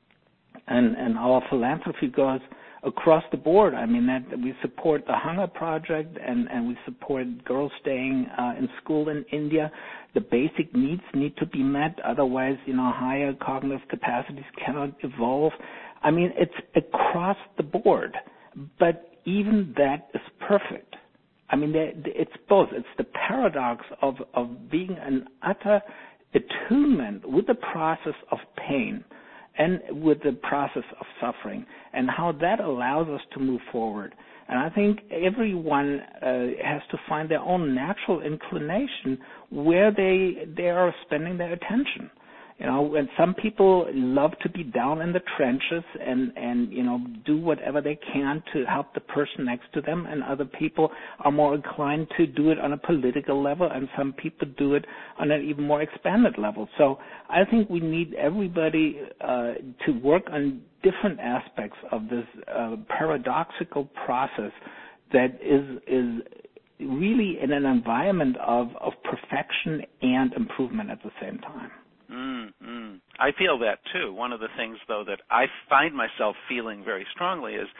And, and our philanthropy goes across the board. I mean, that we support the Hunger Project, and, and we support girls staying uh, in school in India. The basic needs need to be met. Otherwise, you know, higher cognitive capacities cannot evolve. I mean, it's across the board, but even that is perfect. I mean, it's both. It's the paradox of, of being an utter attunement with the process of pain and with the process of suffering, and how that allows us to move forward. And I think everyone uh, has to find their own natural inclination where they they are spending their attention. You know, and some people love to be down in the trenches and, and, you know, do whatever they can to help the person next to them, and other people are more inclined to do it on a political level, and some people do it on an even more expanded level. So I think we need everybody uh, to work on different aspects of this uh, paradoxical process that is is really in an environment of, of perfection and improvement at the same time. Mm, mm. I feel that too. One of the things, though, that I find myself feeling very strongly is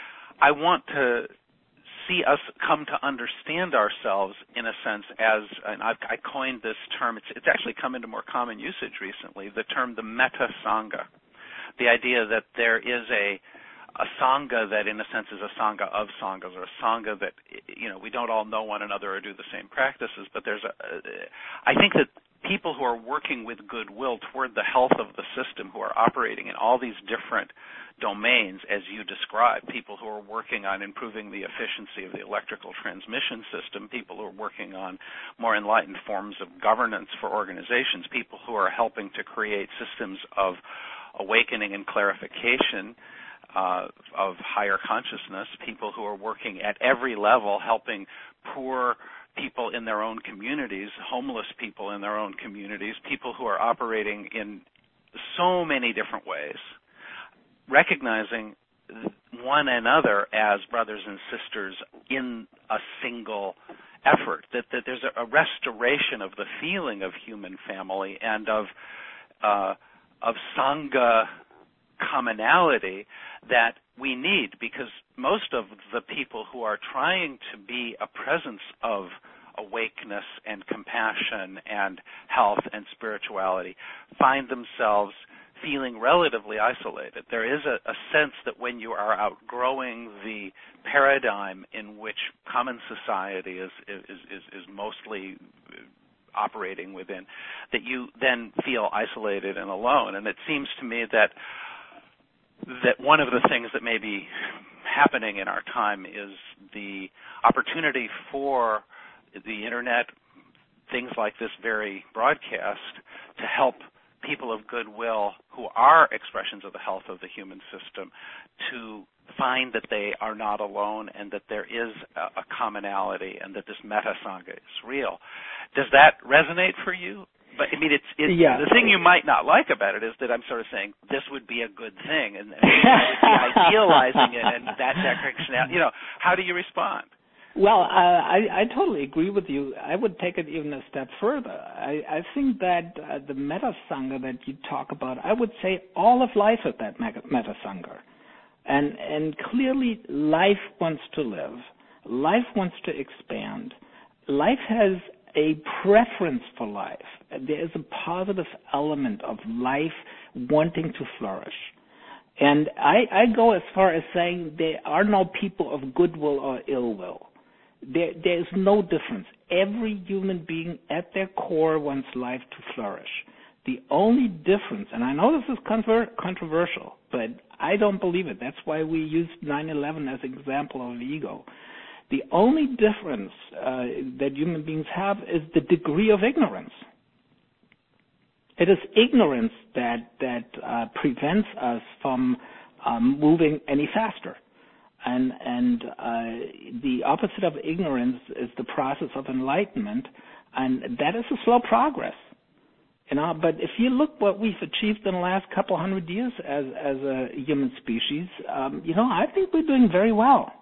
I want to see us come to understand ourselves in a sense as, and I've, I coined this term, it's, it's actually come into more common usage recently, the term the meta-sangha, the idea that there is a a sangha that in a sense is a sangha of sanghas, or a sangha that, you know, we don't all know one another or do the same practices, but there's a, I think that people who are working with goodwill toward the health of the system, who are operating in all these different domains, as you described, people who are working on improving the efficiency of the electrical transmission system, people who are working on more enlightened forms of governance for organizations, people who are helping to create systems of awakening and clarification uh, of higher consciousness, people who are working at every level helping poor people in their own communities, homeless people in their own communities, people who are operating in so many different ways, recognizing one another as brothers and sisters in a single effort, that, that there's a, a restoration of the feeling of human family and of uh, of Sangha commonality that we need, because most of the people who are trying to be a presence of awakeness and compassion and health and spirituality find themselves feeling relatively isolated. There is a, a sense that when you are outgrowing the paradigm in which common society is is, is, is mostly operating within, that you then feel isolated and alone. And it seems to me that that one of the things that may be happening in our time is the opportunity for the Internet, things like this very broadcast, to help people of goodwill who are expressions of the health of the human system to find that they are not alone and that there is a, a commonality and that this meta-sangha is real. Does that resonate for you? But, I mean, it's, it's yeah. the thing you might not like about it is that I'm sort of saying this would be a good thing, and, and I would be idealizing it and that direction. You know, how do you respond? Well, uh, I, I totally agree with you. I would take it even a step further. I, I think that uh, the meta-sangha that you talk about, I would say all of life is that meta-sangha. And, and clearly life wants to live. Life wants to expand. Life has a preference for life. There is a positive element of life wanting to flourish. And I, I go as far as saying there are no people of goodwill or ill will. There, there is no difference. Every human being at their core wants life to flourish. The only difference, and I know this is conver- controversial, but I don't believe it. That's why we used nine eleven as an example of ego. The only difference uh, that human beings have is the degree of ignorance. It is ignorance that that uh, prevents us from um, moving any faster. And and uh, the opposite of ignorance is the process of enlightenment, and that is a slow progress. You know, but if you look what we've achieved in the last couple hundred years as as a human species, um, you know, I think we're doing very well.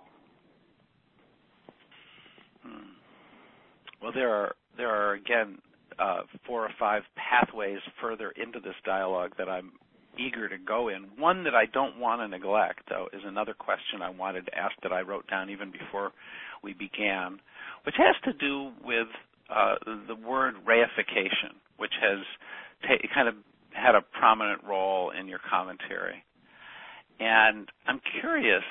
Well, there are there are again uh, four or five pathways further into this dialogue that I'm eager to go in. One that I don't want to neglect, though, is another question I wanted to ask that I wrote down even before we began, which has to do with uh, the word reification, which has ta- kind of had a prominent role in your commentary. And I'm curious,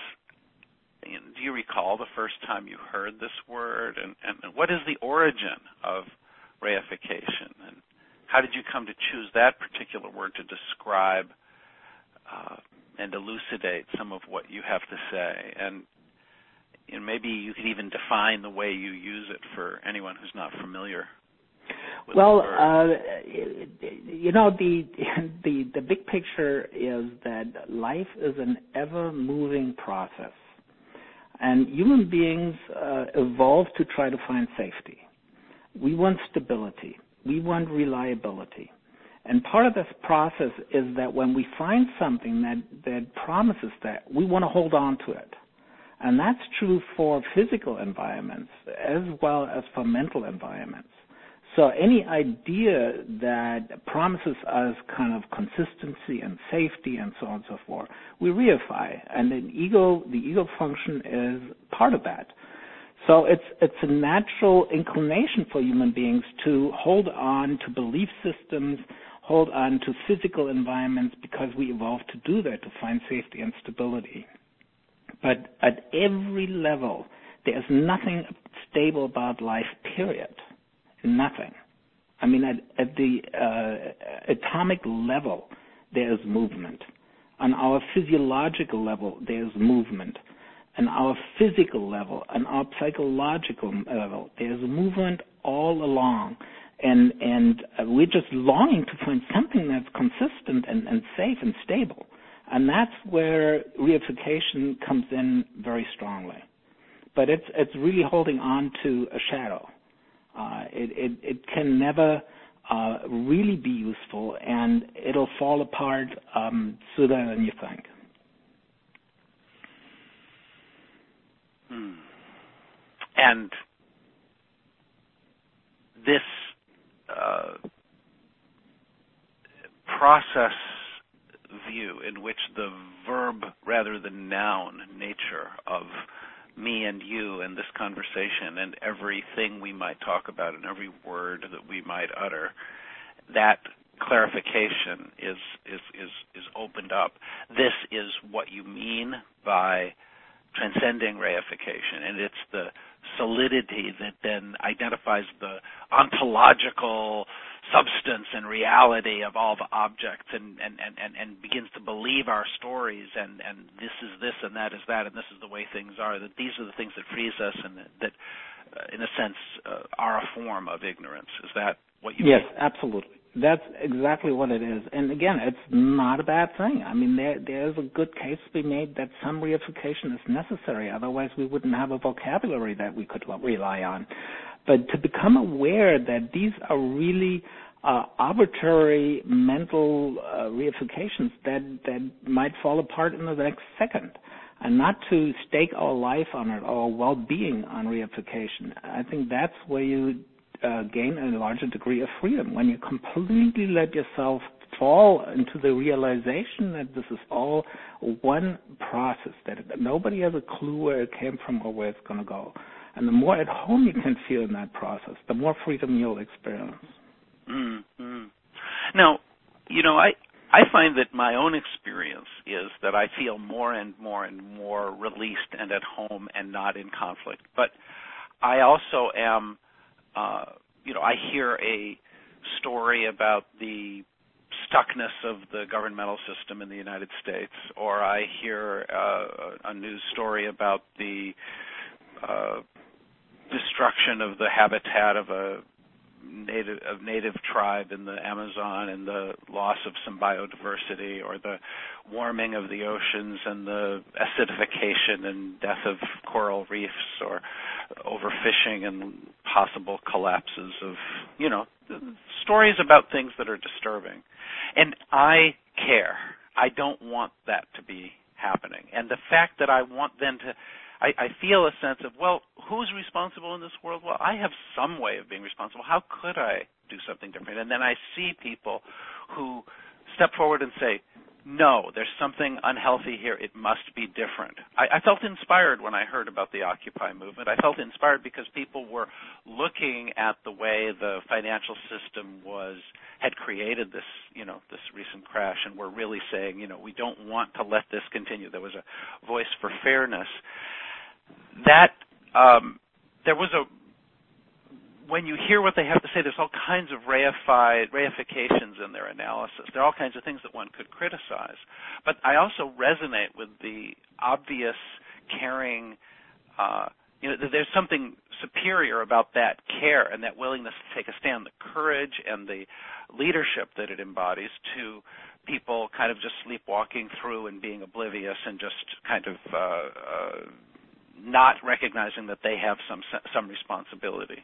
do you recall the first time you heard this word? And, and what is the origin of reification? And how did you come to choose that particular word to describe uh, and elucidate some of what you have to say? And you know, maybe you could even define the way you use it for anyone who's not familiar with well, the word. Uh, you know, the, the the big picture is that life is an ever-moving process. And human beings uh, evolved to try to find safety. We want stability. We want reliability. And part of this process is that when we find something that, that promises that, we want to hold on to it. And that's true for physical environments as well as for mental environments. So any idea that promises us kind of consistency and safety and so on and so forth, we reify. And the ego, the ego function is part of that. So it's it's a natural inclination for human beings to hold on to belief systems, hold on to physical environments, because we evolved to do that, to find safety and stability. But at every level, there's nothing stable about life, period. Nothing. I mean, at, at the uh, atomic level, there's movement. On our physiological level, there's movement. On our physical level, on our psychological level, there's movement all along. And and uh, we're just longing to find something that's consistent and, and safe and stable. And that's where reification comes in very strongly. But it's it's really holding on to a shadow. Uh, it, it, it can never uh, really be useful, and it'll fall apart um, sooner than you think. Hmm. And this uh, process view in which the verb rather than noun nature of me and you and this conversation and everything we might talk about and every word that we might utter, that clarification is is is, is opened up. This is what you mean by transcending reification, and it's the solidity that then identifies the ontological substance and reality of all the objects and, and, and, and, and begins to believe our stories and, and this is this and that is that and this is the way things are, that these are the things that freeze us and that, that uh, in a sense, uh, are a form of ignorance. Is that what you yes, mean? Yes, absolutely. That's exactly what it is. And again, it's not a bad thing. I mean, there there's a good case to be made that some reification is necessary. Otherwise, we wouldn't have a vocabulary that we could rely on. But to become aware that these are really uh, arbitrary mental uh, reifications that, that might fall apart in the next second, and not to stake our life on it, our well-being on reification, I think that's where you Uh, gain a larger degree of freedom, when you completely let yourself fall into the realization that this is all one process, that nobody has a clue where it came from or where it's going to go. And the more at home you can feel in that process, the more freedom you'll experience. Mm-hmm. Now, you know, I, I find that my own experience is that I feel more and more and more released and at home and not in conflict. But I also am Uh, you know, I hear a story about the stuckness of the governmental system in the United States, or I hear uh, a news story about the uh, destruction of the habitat of a native of native tribe in the Amazon and the loss of some biodiversity, or the warming of the oceans and the acidification and death of coral reefs, or overfishing and possible collapses of, you know, stories about things that are disturbing. And I care. I don't want that to be happening. And the fact that I want then to I, I feel a sense of, well, who's responsible in this world? Well, I have some way of being responsible. How could I do something different? And then I see people who step forward and say, no, there's something unhealthy here. It must be different. I, I felt inspired when I heard about the Occupy movement. I felt inspired because people were looking at the way the financial system was had created this, you know, this recent crash, and were really saying, you know, we don't want to let this continue. There was a voice for fairness. That um, there was a when you hear what they have to say, there's all kinds of reified reifications in their analysis. There are all kinds of things that one could criticize, but I also resonate with the obvious caring. Uh, you know, there's something superior about that care and that willingness to take a stand, the courage and the leadership that it embodies, to people kind of just sleepwalking through and being oblivious and just kind of uh, uh, not recognizing that they have some some responsibility.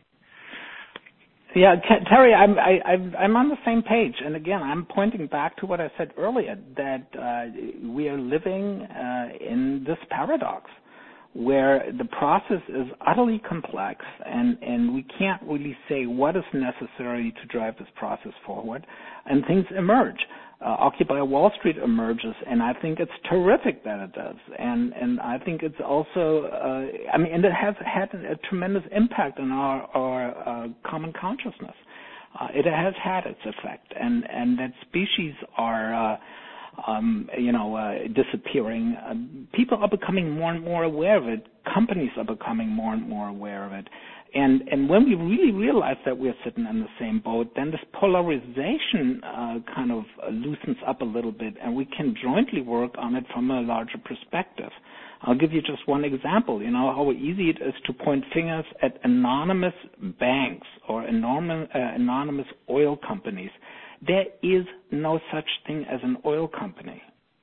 Yeah, Terry, I'm I, I'm on the same page, and again, I'm pointing back to what I said earlier, that uh, we are living uh, in this paradox where the process is utterly complex, and, and we can't really say what is necessary to drive this process forward, and things emerge. Uh, Occupy Wall Street emerges, and I think it's terrific that it does. And and I think it's also, uh, I mean, and it has had a tremendous impact on our, our uh, common consciousness. Uh, it has had its effect, and, and that species are, uh, um, you know, uh, disappearing. Uh, people are becoming more and more aware of it. Companies are becoming more and more aware of it. And and when we really realize that we're sitting in the same boat, then this polarization uh, kind of uh, loosens up a little bit, and we can jointly work on it from a larger perspective. I'll give you just one example. You know, how easy it is to point fingers at anonymous banks or anonymous, uh, anonymous oil companies. There is no such thing as an oil company.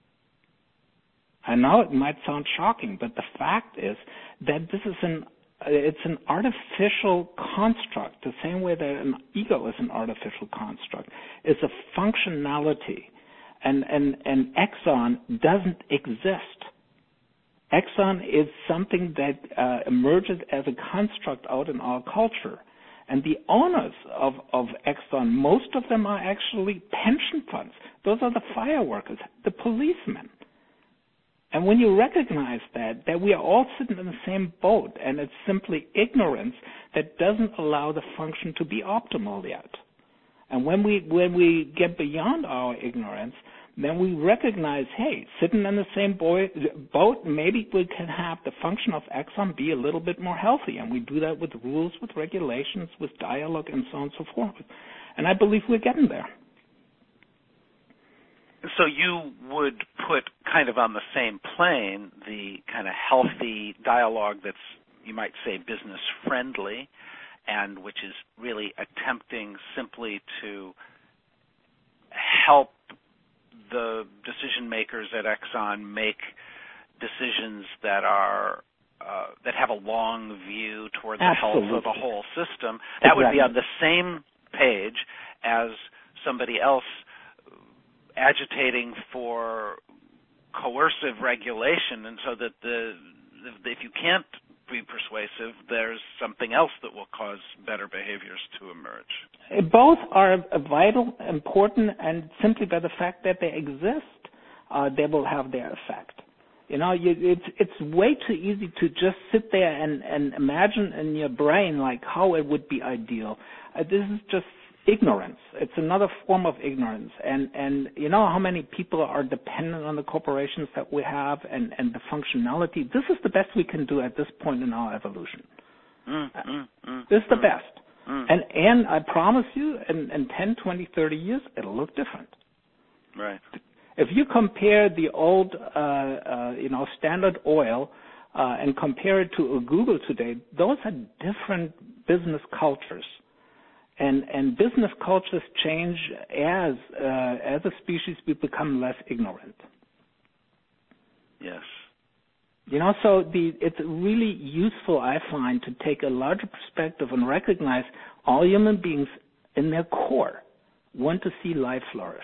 I know it might sound shocking, but the fact is that this is an It's an artificial construct, the same way that an ego is an artificial construct. It's a functionality, and, and, and Exxon doesn't exist. Exxon is something that uh, emerges as a construct out in our culture. And the owners of, of Exxon, most of them are actually pension funds. Those are the fire workers, the policemen. And when you recognize that, that we are all sitting in the same boat, and it's simply ignorance that doesn't allow the function to be optimal yet. And when we when we get beyond our ignorance, then we recognize, hey, sitting in the same boy, boat, maybe we can have the function of Exxon be a little bit more healthy. And we do that with rules, with regulations, with dialogue, and so on and so forth. And I believe we're getting there. So you would put kind of on the same plane the kind of healthy dialogue that's, you might say, business-friendly, and which is really attempting simply to help the decision makers at Exxon make decisions that are uh, that have a long view toward the Absolutely. health of a whole system. That exactly. would be on the same page as somebody else agitating for coercive regulation, and so that the if you can't be persuasive, there's something else that will cause better behaviors to emerge. Both are vital, important, and simply by the fact that they exist, uh, they will have their effect. You know, you, it's it's way too easy to just sit there and, and imagine in your brain like how it would be ideal. Uh, this is just ignorance. It's another form of ignorance. And, and you know how many people are dependent on the corporations that we have and, and the functionality? This is the best we can do at this point in our evolution. Mm, mm, mm, this is the mm, best. Mm. And and I promise you, in, in ten, twenty, thirty years, it'll look different. Right. If you compare the old, uh, uh, you know, Standard Oil uh, and compare it to a Google today, those are different business cultures. And, and business cultures change as, uh, as a species we become less ignorant. Yes. You know, so the, it's really useful, I find, to take a larger perspective and recognize all human beings in their core want to see life flourish.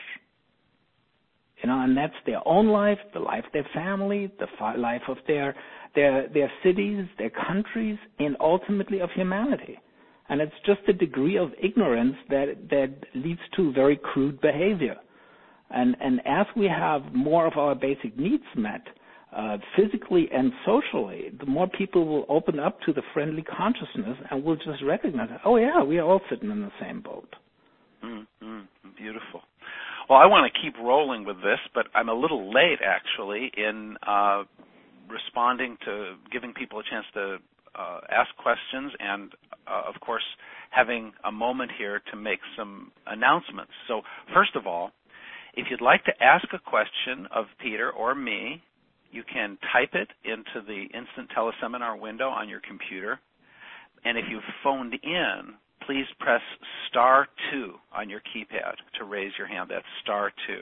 You know, and that's their own life, the life of their family, the fi- life of their, their, their cities, their countries, and ultimately of humanity. And it's just a degree of ignorance that, that leads to very crude behavior. And, and as we have more of our basic needs met, Uh, physically and socially, the more people will open up to the friendly consciousness and will just recognize, oh yeah, we are all sitting in the same boat. Mm-hmm. Beautiful. Well, I want to keep rolling with this, but I'm a little late actually in uh, responding to giving people a chance to uh, ask questions and, uh, of course, having a moment here to make some announcements. So first of all, if you'd like to ask a question of Peter or me, you can type it into the instant teleseminar window on your computer. And if you've phoned in, please press star two on your keypad to raise your hand. That's star two.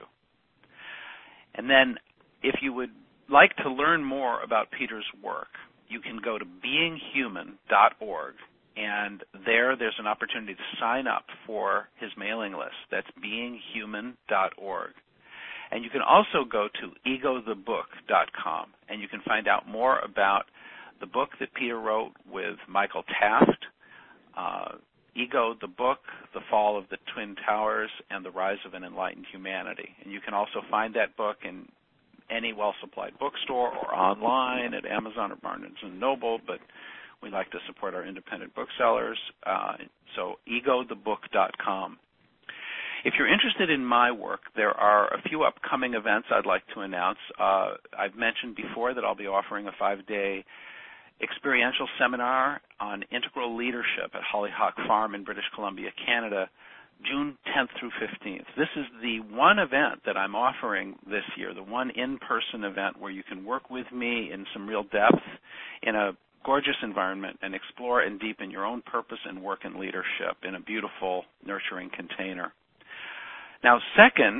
And then if you would like to learn more about Peter's work, you can go to being human dot org. And there, there's an opportunity to sign up for his mailing list. That's being human dot org. And you can also go to ego the book dot com, and you can find out more about the book that Peter wrote with Michael Taft, uh, Ego the Book, The Fall of the Twin Towers, and the Rise of an Enlightened Humanity. And you can also find that book in any well-supplied bookstore or online at Amazon or Barnes and Noble, but we like to support our independent booksellers, uh, so ego the book dot com. If you're interested in my work, there are a few upcoming events I'd like to announce. Uh, I've mentioned before that I'll be offering a five-day experiential seminar on integral leadership at Hollyhock Farm in British Columbia, Canada, June tenth through fifteenth. This is the one event that I'm offering this year, the one in-person event where you can work with me in some real depth in a gorgeous environment and explore and deepen your own purpose and work and leadership in a beautiful, nurturing container. Now, second,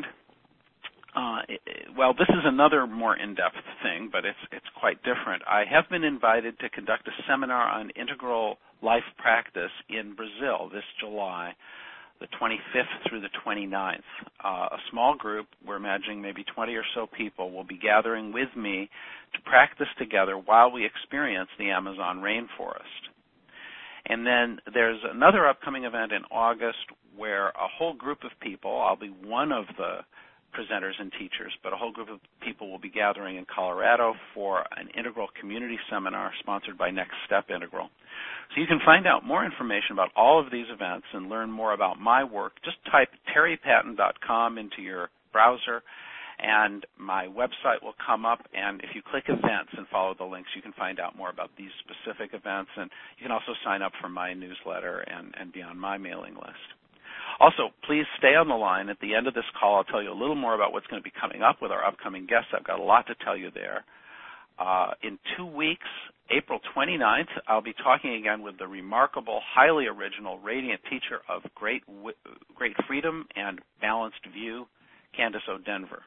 uh, well, this is another more in-depth thing, but it's it's quite different. I have been invited to conduct a seminar on integral life practice in Brazil this July, the twenty-fifth through the twenty-ninth. Uh, a small group, we're imagining maybe twenty or so people, will be gathering with me to practice together while we experience the Amazon rainforest. And then there's another upcoming event in August where a whole group of people, I'll be one of the presenters and teachers, but a whole group of people will be gathering in Colorado for an integral community seminar sponsored by Next Step Integral. So you can find out more information about all of these events and learn more about my work. Just type terry patton dot com into your browser, and my website will come up, and if you click events and follow the links, you can find out more about these specific events, and you can also sign up for my newsletter and, and be on my mailing list. Also, please stay on the line. At the end of this call, I'll tell you a little more about what's going to be coming up with our upcoming guests. I've got a lot to tell you there. Uh, in two weeks, April twenty-ninth, I'll be talking again with the remarkable, highly original, radiant teacher of great, great freedom and balanced view, Candace O'Denver.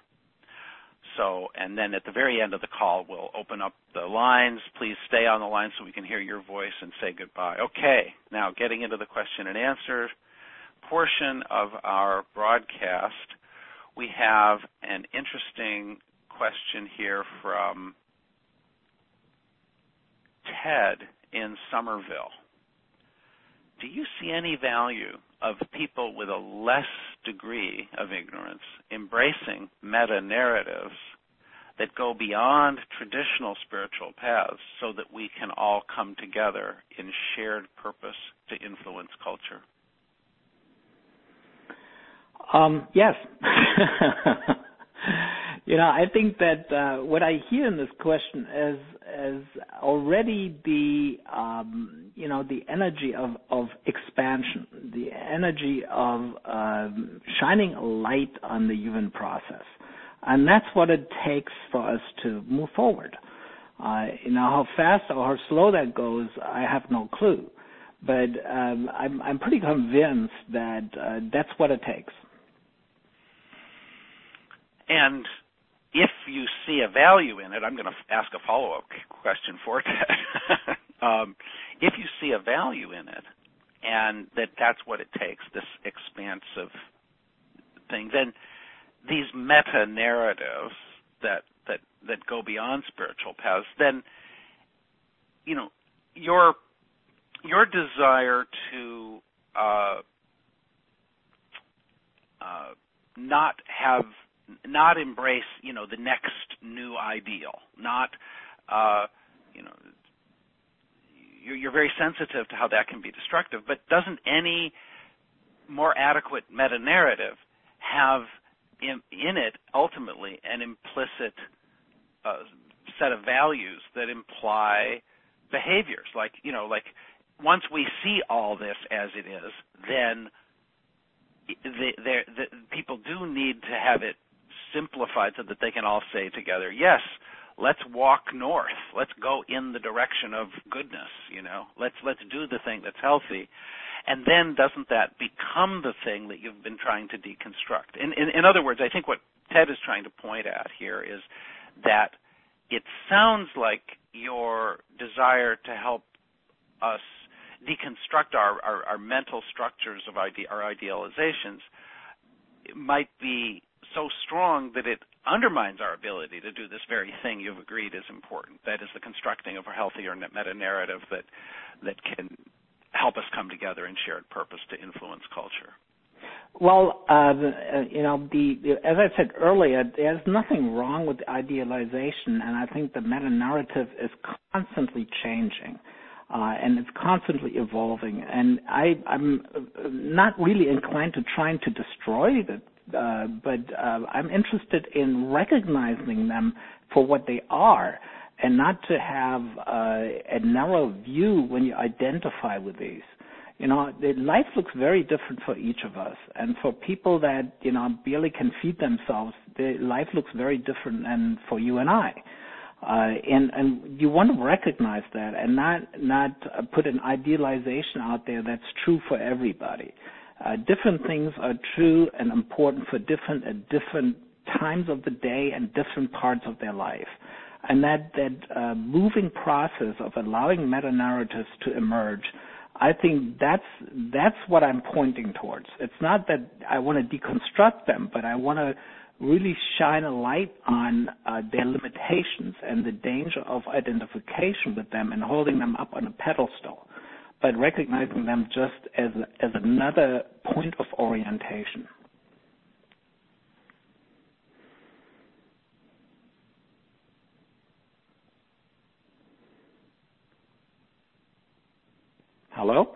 So, and then at the very end of the call, we'll open up the lines. Please stay on the line so we can hear your voice and say goodbye. Okay, now getting into the question and answer portion of our broadcast, we have an interesting question here from Ted in Somerville. Do you see any value of people with a less degree of ignorance embracing meta-narratives that go beyond traditional spiritual paths so that we can all come together in shared purpose to influence culture? Um, yes. You know, I think that uh, what I hear in this question is is already the um, you know the energy of, of expansion, the energy of um, shining a light on the human process, and that's what it takes for us to move forward. Uh, you know, how fast or how slow that goes, I have no clue. But um, I'm, I'm pretty convinced that uh, that's what it takes. And if you see a value in it, I'm going to ask a follow-up question for Ted. um, if you see a value in it, and that that's what it takes, this expansive thing, then these meta-narratives that that that go beyond spiritual paths, then, you know, your your desire to uh, uh, not have not embrace, you know, the next new ideal, not, uh, you know, you're, you're very sensitive to how that can be destructive, but doesn't any more adequate meta-narrative have in, in it ultimately an implicit uh, set of values that imply behaviors? Like, you know, like once we see all this as it is, then the, the, the, people do need to have it simplified so that they can all say together, yes, let's walk north. Let's go in the direction of goodness, you know. Let's let's do the thing that's healthy. And then doesn't that become the thing that you've been trying to deconstruct? In, in, in other words, I think what Ted is trying to point at here is that it sounds like your desire to help us deconstruct our, our, our mental structures of ide- our idealizations might be so strong that it undermines our ability to do this very thing you've agreed is important. That is the constructing of a healthier meta-narrative that that can help us come together in shared purpose to influence culture. Well, uh, you know, the, the as I said earlier, there's nothing wrong with idealization, and I think the meta-narrative is constantly changing. Uh, and it's constantly evolving. And I, I'm not really inclined to trying to destroy it, uh, but uh, I'm interested in recognizing them for what they are, and not to have uh, a narrow view when you identify with these. You know, the life looks very different for each of us, and for people that, you know, barely can feed themselves, the life looks very different than for you and I. Uh, and, and you want to recognize that and not not uh, put an idealization out there that's true for everybody. Uh, different things are true and important for different at different times of the day and different parts of their life. And that that uh, moving process of allowing meta-narratives to emerge, I think that's that's what I'm pointing towards. It's not that I want to deconstruct them, but I want to really shine a light on uh, their limitations and the danger of identification with them and holding them up on a pedestal, but recognizing them just as as another point of orientation. Hello?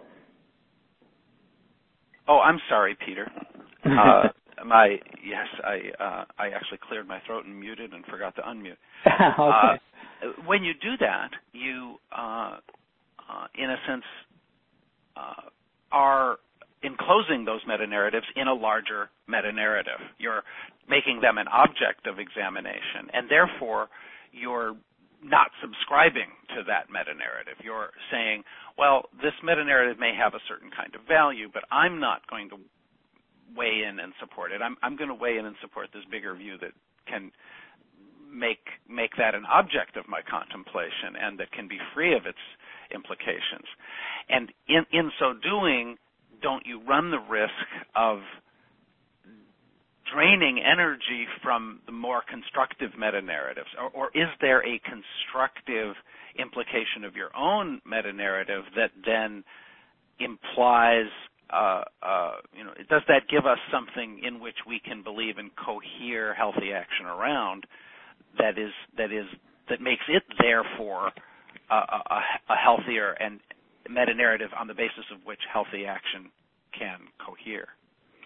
Oh, I'm sorry, Peter. Uh, my yes, I uh, I actually cleared my throat and muted and forgot to unmute. Okay. Uh, when you do that, you, uh, uh, in a sense, uh, are enclosing those meta-narratives in a larger meta-narrative. You're making them an object of examination, and therefore you're not subscribing to that meta-narrative. You're saying, well, this meta-narrative may have a certain kind of value, but I'm not going to weigh in and support it. I'm, I'm going to weigh in and support this bigger view that can make make that an object of my contemplation and that can be free of its implications. And in, in so doing, don't you run the risk of draining energy from the more constructive meta-narratives? Or, or is there a constructive implication of your own meta-narrative that then implies, uh, uh, you know, does that give us something in which we can believe and cohere healthy action around that is, that is, that makes it therefore a, a, a healthier and meta-narrative on the basis of which healthy action can cohere?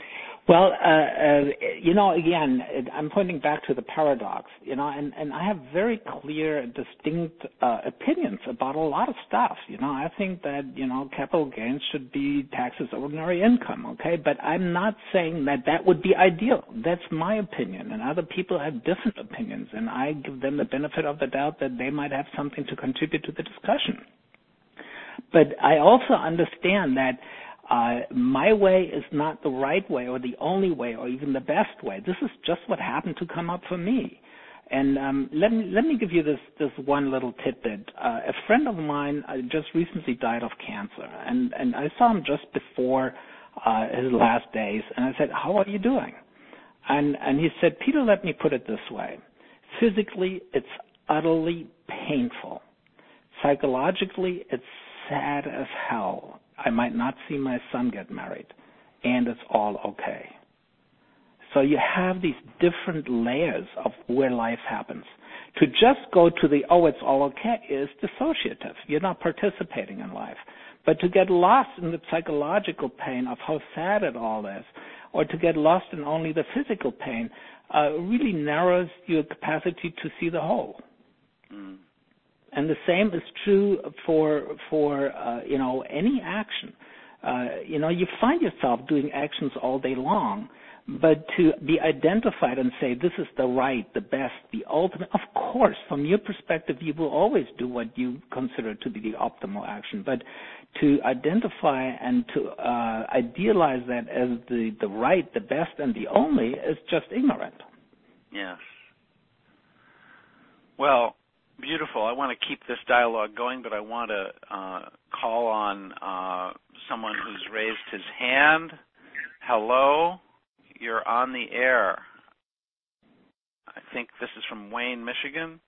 Well, uh, uh, you know, again, I'm pointing back to the paradox, you know, and, and I have very clear, distinct uh, opinions about a lot of stuff. You know, I think that, you know, capital gains should be taxed as ordinary income, okay? But I'm not saying that that would be ideal. That's my opinion, and other people have different opinions, and I give them the benefit of the doubt that they might have something to contribute to the discussion. But I also understand that Uh, my way is not the right way or the only way or even the best way. This is just what happened to come up for me. And um, let me let me give you this this one little tidbit. Uh, a friend of mine uh, just recently died of cancer, and and I saw him just before uh, his last days, and I said, "How are you doing?" And and he said, "Peter, let me put it this way: physically, it's utterly painful. Psychologically, it's sad as hell. I might not see my son get married, and it's all okay." So you have these different layers of where life happens. To just go to the, oh, it's all okay, is dissociative. You're not participating in life. But to get lost in the psychological pain of how sad it all is, or to get lost in only the physical pain, uh, really narrows your capacity to see the whole. Mm. And the same is true for for uh, you know any action. Uh, you know, you find yourself doing actions all day long, but to be identified and say this is the right, the best, the ultimate. Of course, from your perspective, you will always do what you consider to be the optimal action. But to identify and to uh, idealize that as the the right, the best, and the only is just ignorant. Yes. Well. Beautiful. I want to keep this dialogue going, but I want to uh, call on uh, someone who's raised his hand. Hello, you're on the air. I think this is from Wayne, Michigan.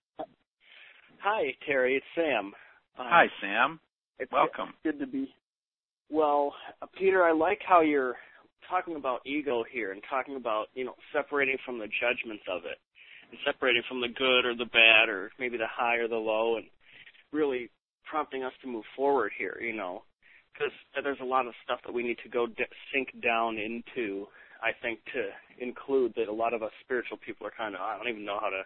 Hi, Terry. It's Sam. Um, Hi, Sam. It's Welcome. Good to be. Well, uh, Peter, I like how you're talking about ego here and talking about, you know, separating from the judgments of it. And separating from the good or the bad or maybe the high or the low, and really prompting us to move forward here, you know, because there's a lot of stuff that we need to go d- sink down into, I think, to include that a lot of us spiritual people are kind of, I don't even know how to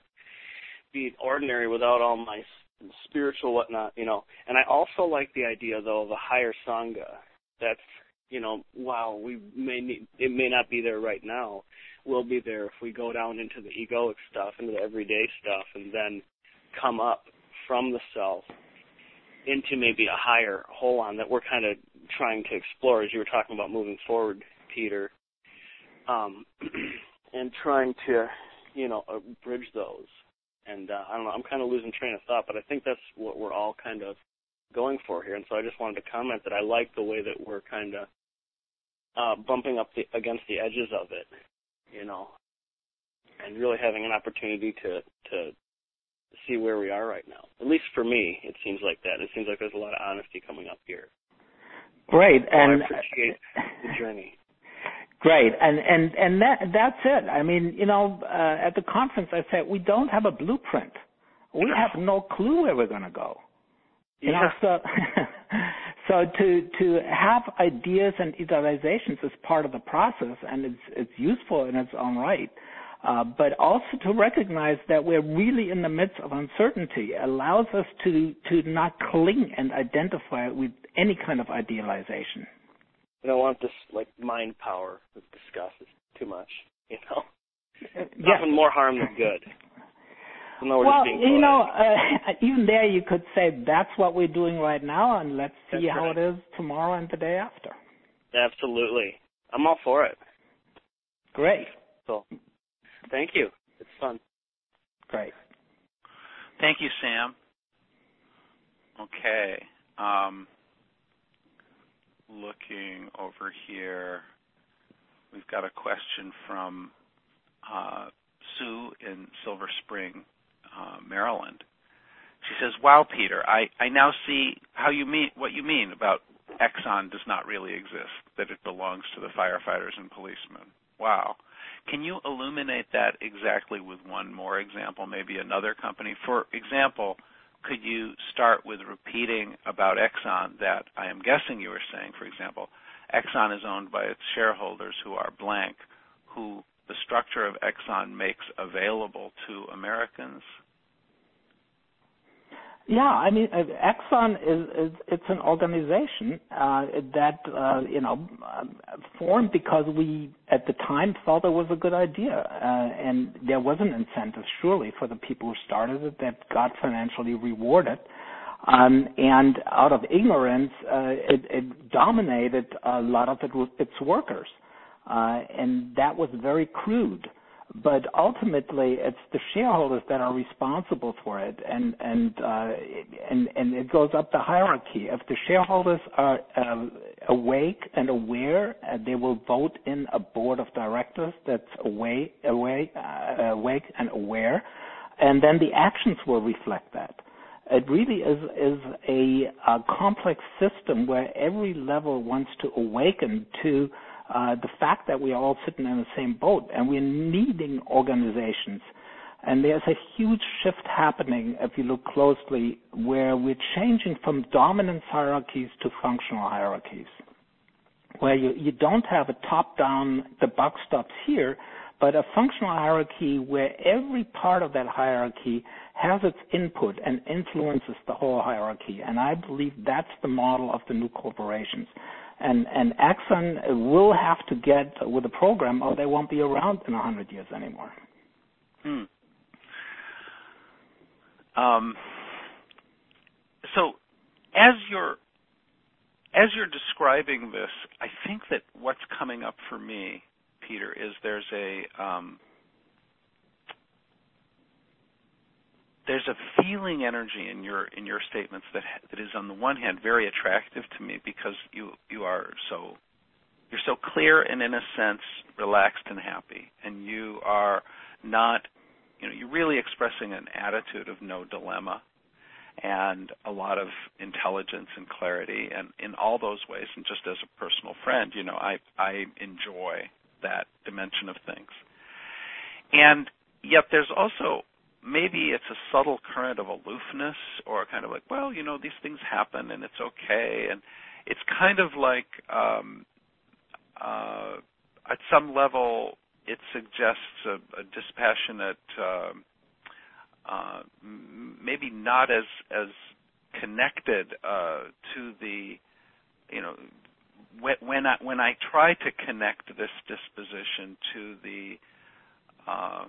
be ordinary without all my spiritual whatnot, you know. And I also like the idea, though, of a higher Sangha. That's, you know, while we may need, it may not be there right now, we'll be there if we go down into the egoic stuff, into the everyday stuff, and then come up from the self into maybe a higher whole-on that we're kind of trying to explore, as you were talking about moving forward, Peter, um, and trying to, you know, uh, bridge those. And uh, I don't know, I'm kind of losing train of thought, but I think that's what we're all kind of going for here. And so I just wanted to comment that I like the way that we're kind of uh, bumping up the, against the edges of it, you know, and really having an opportunity to, to see where we are right now. At least for me, it seems like that. It seems like there's a lot of honesty coming up here. Great. So and I appreciate the journey. Great. And, and, and that, that's it. I mean, you know, uh, at the conference I said, we don't have a blueprint. We have no clue where we're going to go. You yeah. know, so, so to, to have ideas and idealizations is part of the process, and it's, it's useful in its own right. Uh, but also to recognize that we're really in the midst of uncertainty allows us to, to not cling and identify with any kind of idealization. I don't want this, like, mind power to discuss. It's too much, you know? Uh, it's yes. often more harm than good. No, well, you know, uh, even there you could say that's what we're doing right now, and let's see that's how right. it is tomorrow and the day after. Absolutely. I'm all for it. Great. So, thank you. It's fun. Great. Thank you, Sam. Okay. Um, looking over here, we've got a question from uh, Sue in Silver Spring, uh, Maryland. She says, "Wow, Peter, I, I now see how you mean what you mean about Exxon does not really exist, that it belongs to the firefighters and policemen. Wow. Can you illuminate that exactly with one more example, maybe another company? For example, could you start with repeating about Exxon that I am guessing you were saying, for example, Exxon is owned by its shareholders who are blank, who the structure of Exxon makes available to Americans? Yeah, I mean, uh, Exxon is, is it's an organization uh, that uh, you know formed because we at the time felt it was a good idea, uh, and there was an incentive surely for the people who started it that got financially rewarded. Um, and out of ignorance, uh, it, it dominated a lot of it, its workers, uh, and that was very crude. But ultimately, it's the shareholders that are responsible for it, and and uh, and and it goes up the hierarchy. If the shareholders are uh, awake and aware, uh, they will vote in a board of directors that's awake, awake, uh, awake and aware, and then the actions will reflect that. It really is is a, a complex system where every level wants to awaken to Uh, the fact that we are all sitting in the same boat, and we're needing organizations. And there's a huge shift happening, if you look closely, where we're changing from dominance hierarchies to functional hierarchies, where you, you don't have a top-down, the buck stops here, but a functional hierarchy where every part of that hierarchy has its input and influences the whole hierarchy. And I believe that's the model of the new corporations. And, and Exxon will have to get with a program, or they won't be around in a hundred years anymore. Hmm. Um, so, as you're as you're describing this, I think that what's coming up for me, Peter, is there's a um, there's a feeling energy in your in your statements that that is on the one hand very attractive to me because you you are so you're so clear and in a sense relaxed and happy, and you are not you know you're really expressing an attitude of no dilemma and a lot of intelligence and clarity, and in all those ways, and just as a personal friend, you know I I enjoy that dimension of things. And yet there's also maybe it's a subtle current of aloofness, or kind of like, well, you know, these things happen and it's okay. And it's kind of like, um, uh, at some level, it suggests a, a dispassionate, uh, uh, maybe not as as connected uh, to the, you know, when, when I when I try to connect this disposition to the uh,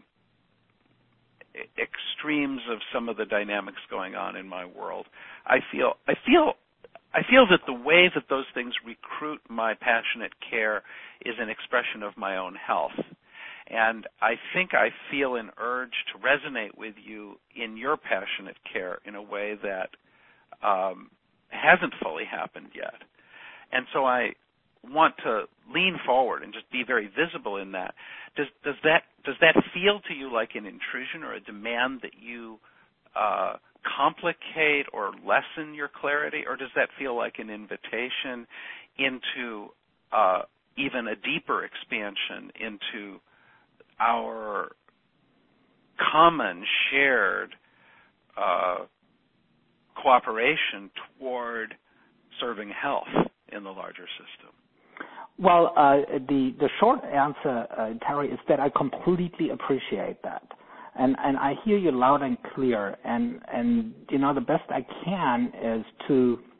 extremes of some of the dynamics going on in my world, I feel I feel I feel that the way that those things recruit my passionate care is an expression of my own health. And I think I feel an urge to resonate with you in your passionate care in a way that um, hasn't fully happened yet. And so I want to lean forward and just be very visible in that. Does does that does that feel to you like an intrusion or a demand that you uh, complicate or lessen your clarity, or does that feel like an invitation into uh, even a deeper expansion into our common shared uh, cooperation toward serving health in the larger system? Well, uh, the the short answer, uh, Terry, is that I completely appreciate that, and and I hear you loud and clear, and and you know the best I can is to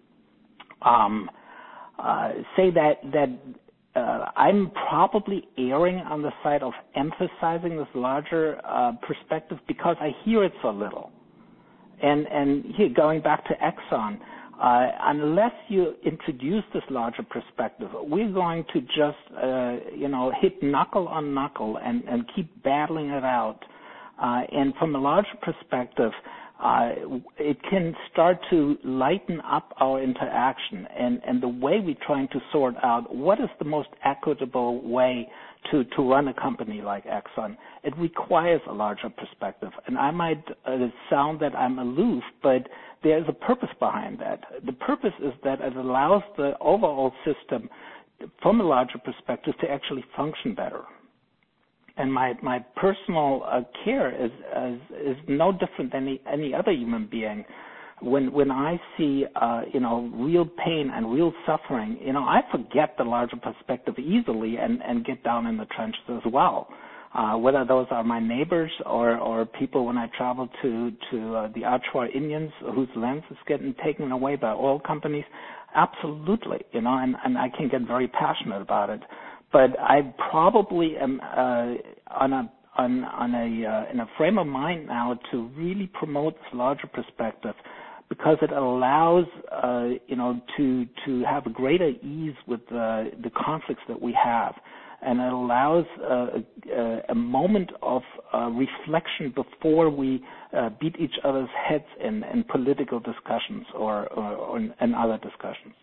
um, uh, say that that uh, I'm probably erring on the side of emphasizing this larger uh, perspective because I hear it so little, and and here going back to Exxon. Uh, unless you introduce this larger perspective, we're going to just, uh, you know, hit knuckle on knuckle and, and keep battling it out. Uh, and from a larger perspective, uh, it can start to lighten up our interaction and, and the way we're trying to sort out what is the most equitable way to, to run a company like Exxon. It requires a larger perspective. And I might uh, sound that I'm aloof, but there's a purpose behind that. The purpose is that it allows the overall system from a larger perspective to actually function better. And my, my personal uh, care is, is is no different than any, any other human being. When when I see, uh, you know, real pain and real suffering, you know, I forget the larger perspective easily and, and get down in the trenches as well. Uh, whether those are my neighbors or, or people when I travel to, to uh, the Achuar Indians whose lands is getting taken away by oil companies, absolutely, you know, and, and I can get very passionate about it. But I probably am uh, on a on, on a uh, in a frame of mind now to really promote this larger perspective, because it allows uh, you know to to have a greater ease with uh, the conflicts that we have. And it allows uh, a, a moment of uh, reflection before we uh, beat each other's heads in, in political discussions or, or, or in, in other discussions.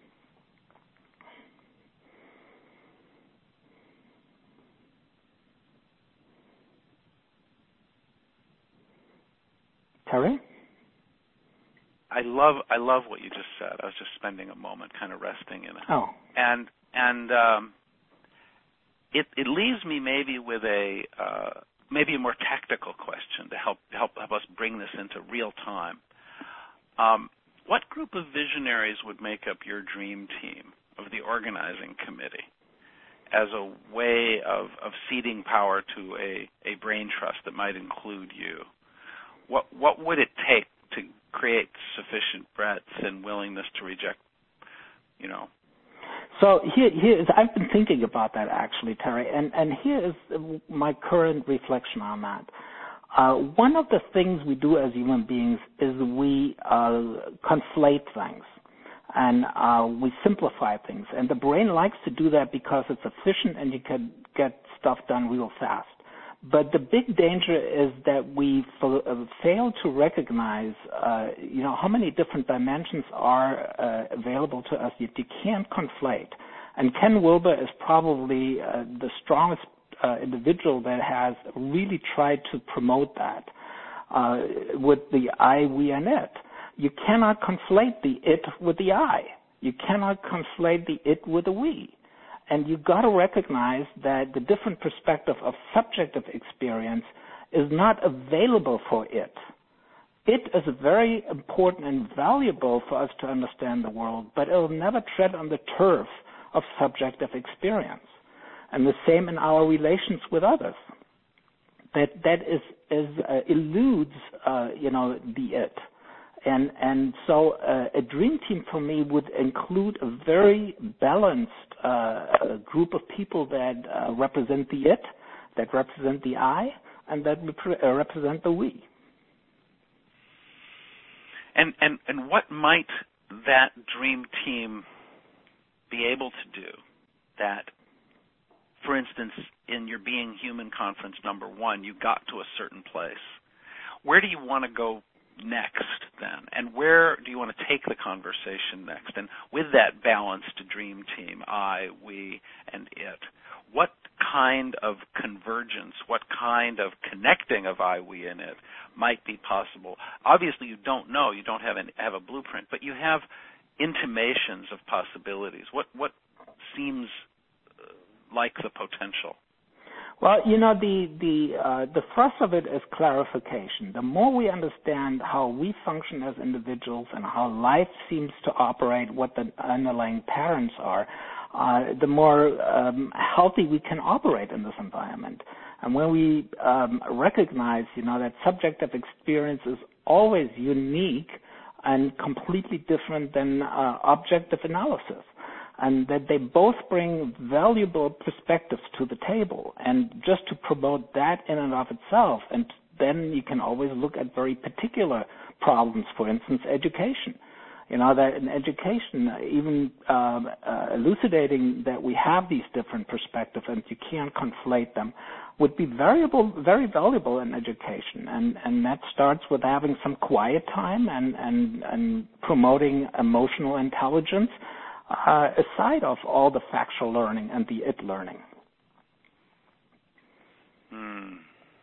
Terry? I love I love what you just said. I was just spending a moment kind of resting in it. Oh. And and um, It, it leaves me maybe with a uh, maybe a more tactical question to help help help us bring this into real time. Um, what group of visionaries would make up your dream team of the organizing committee as a way of, of ceding power to a, a brain trust that might include you? What what would it take to create sufficient breadth and willingness to reject, you know? So here, here is, I've been thinking about that actually, Terry, and, and here is my current reflection on that. Uh, one of the things we do as human beings is we uh, conflate things, and uh, we simplify things. And the brain likes to do that because it's efficient and you can get stuff done real fast. But the big danger is that we f- uh, fail to recognize, uh, you know, how many different dimensions are uh, available to us that you can't conflate. And Ken Wilber is probably uh, the strongest uh, individual that has really tried to promote that uh, with the I, we, and it. You cannot conflate the it with the I. You cannot conflate the it with the we. And you've got to recognize that the different perspective of subjective experience is not available for it. It is very important and valuable for us to understand the world, but it will never tread on the turf of subjective experience. And the same in our relations with others. That that is, is uh, eludes, uh, you know, the it. And and so uh, a dream team for me would include a very balanced uh, group of people that uh, represent the it, that represent the I, and that rep- uh, represent the we. And, and and what might that dream team be able to do that, for instance, in your Being Human conference number one, you got to a certain place. Where do you want to go next then, and where do you want to take the conversation next? And with that balanced dream team, I, we, and it, what kind of convergence, what kind of connecting of I, we, and it might be possible? Obviously, you don't know, you don't have an, have a blueprint, but you have intimations of possibilities. What what seems like the potential? Well, you know, the the uh, the thrust of it is clarification. The more we understand how we function as individuals and how life seems to operate, what the underlying patterns are, uh, the more um, healthy we can operate in this environment. And when we um, recognize, you know, that subjective experience is always unique and completely different than uh, objective analysis, and that they both bring valuable perspectives to the table. And just to promote that in and of itself, and then you can always look at very particular problems, for instance, education. You know, that in education, even um, uh, elucidating that we have these different perspectives and you can't conflate them would be variable, very valuable in education. And, and that starts with having some quiet time and, and, and promoting emotional intelligence, Uh, aside of all the factual learning and the it learning. Mm.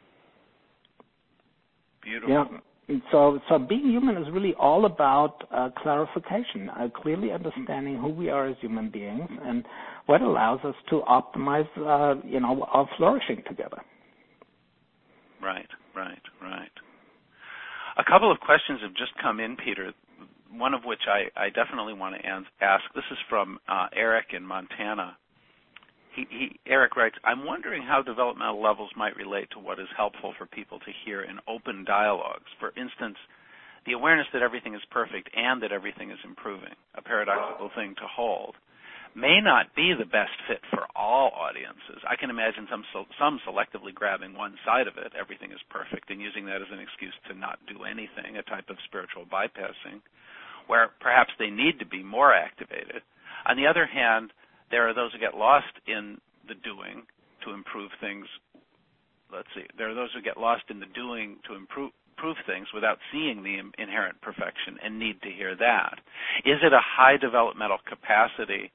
Beautiful. Yeah. So, so being human is really all about uh, clarification, uh, clearly understanding who we are as human beings and what allows us to optimize, uh, you know, our flourishing together. Right, right, right. A couple of questions have just come in, Peter, one of which I, I definitely want to ask. This is from uh, Eric in Montana. He, he, Eric writes, I'm wondering how developmental levels might relate to what is helpful for people to hear in open dialogues. For instance, the awareness that everything is perfect and that everything is improving, a paradoxical thing to hold, may not be the best fit for all audiences. I can imagine some some selectively grabbing one side of it, everything is perfect, and using that as an excuse to not do anything, a type of spiritual bypassing, where perhaps they need to be more activated. On the other hand, there are those who get lost in the doing to improve things. Let's see. There are those who get lost in the doing to improve, improve things without seeing the inherent perfection and need to hear that. Is it a high developmental capacity?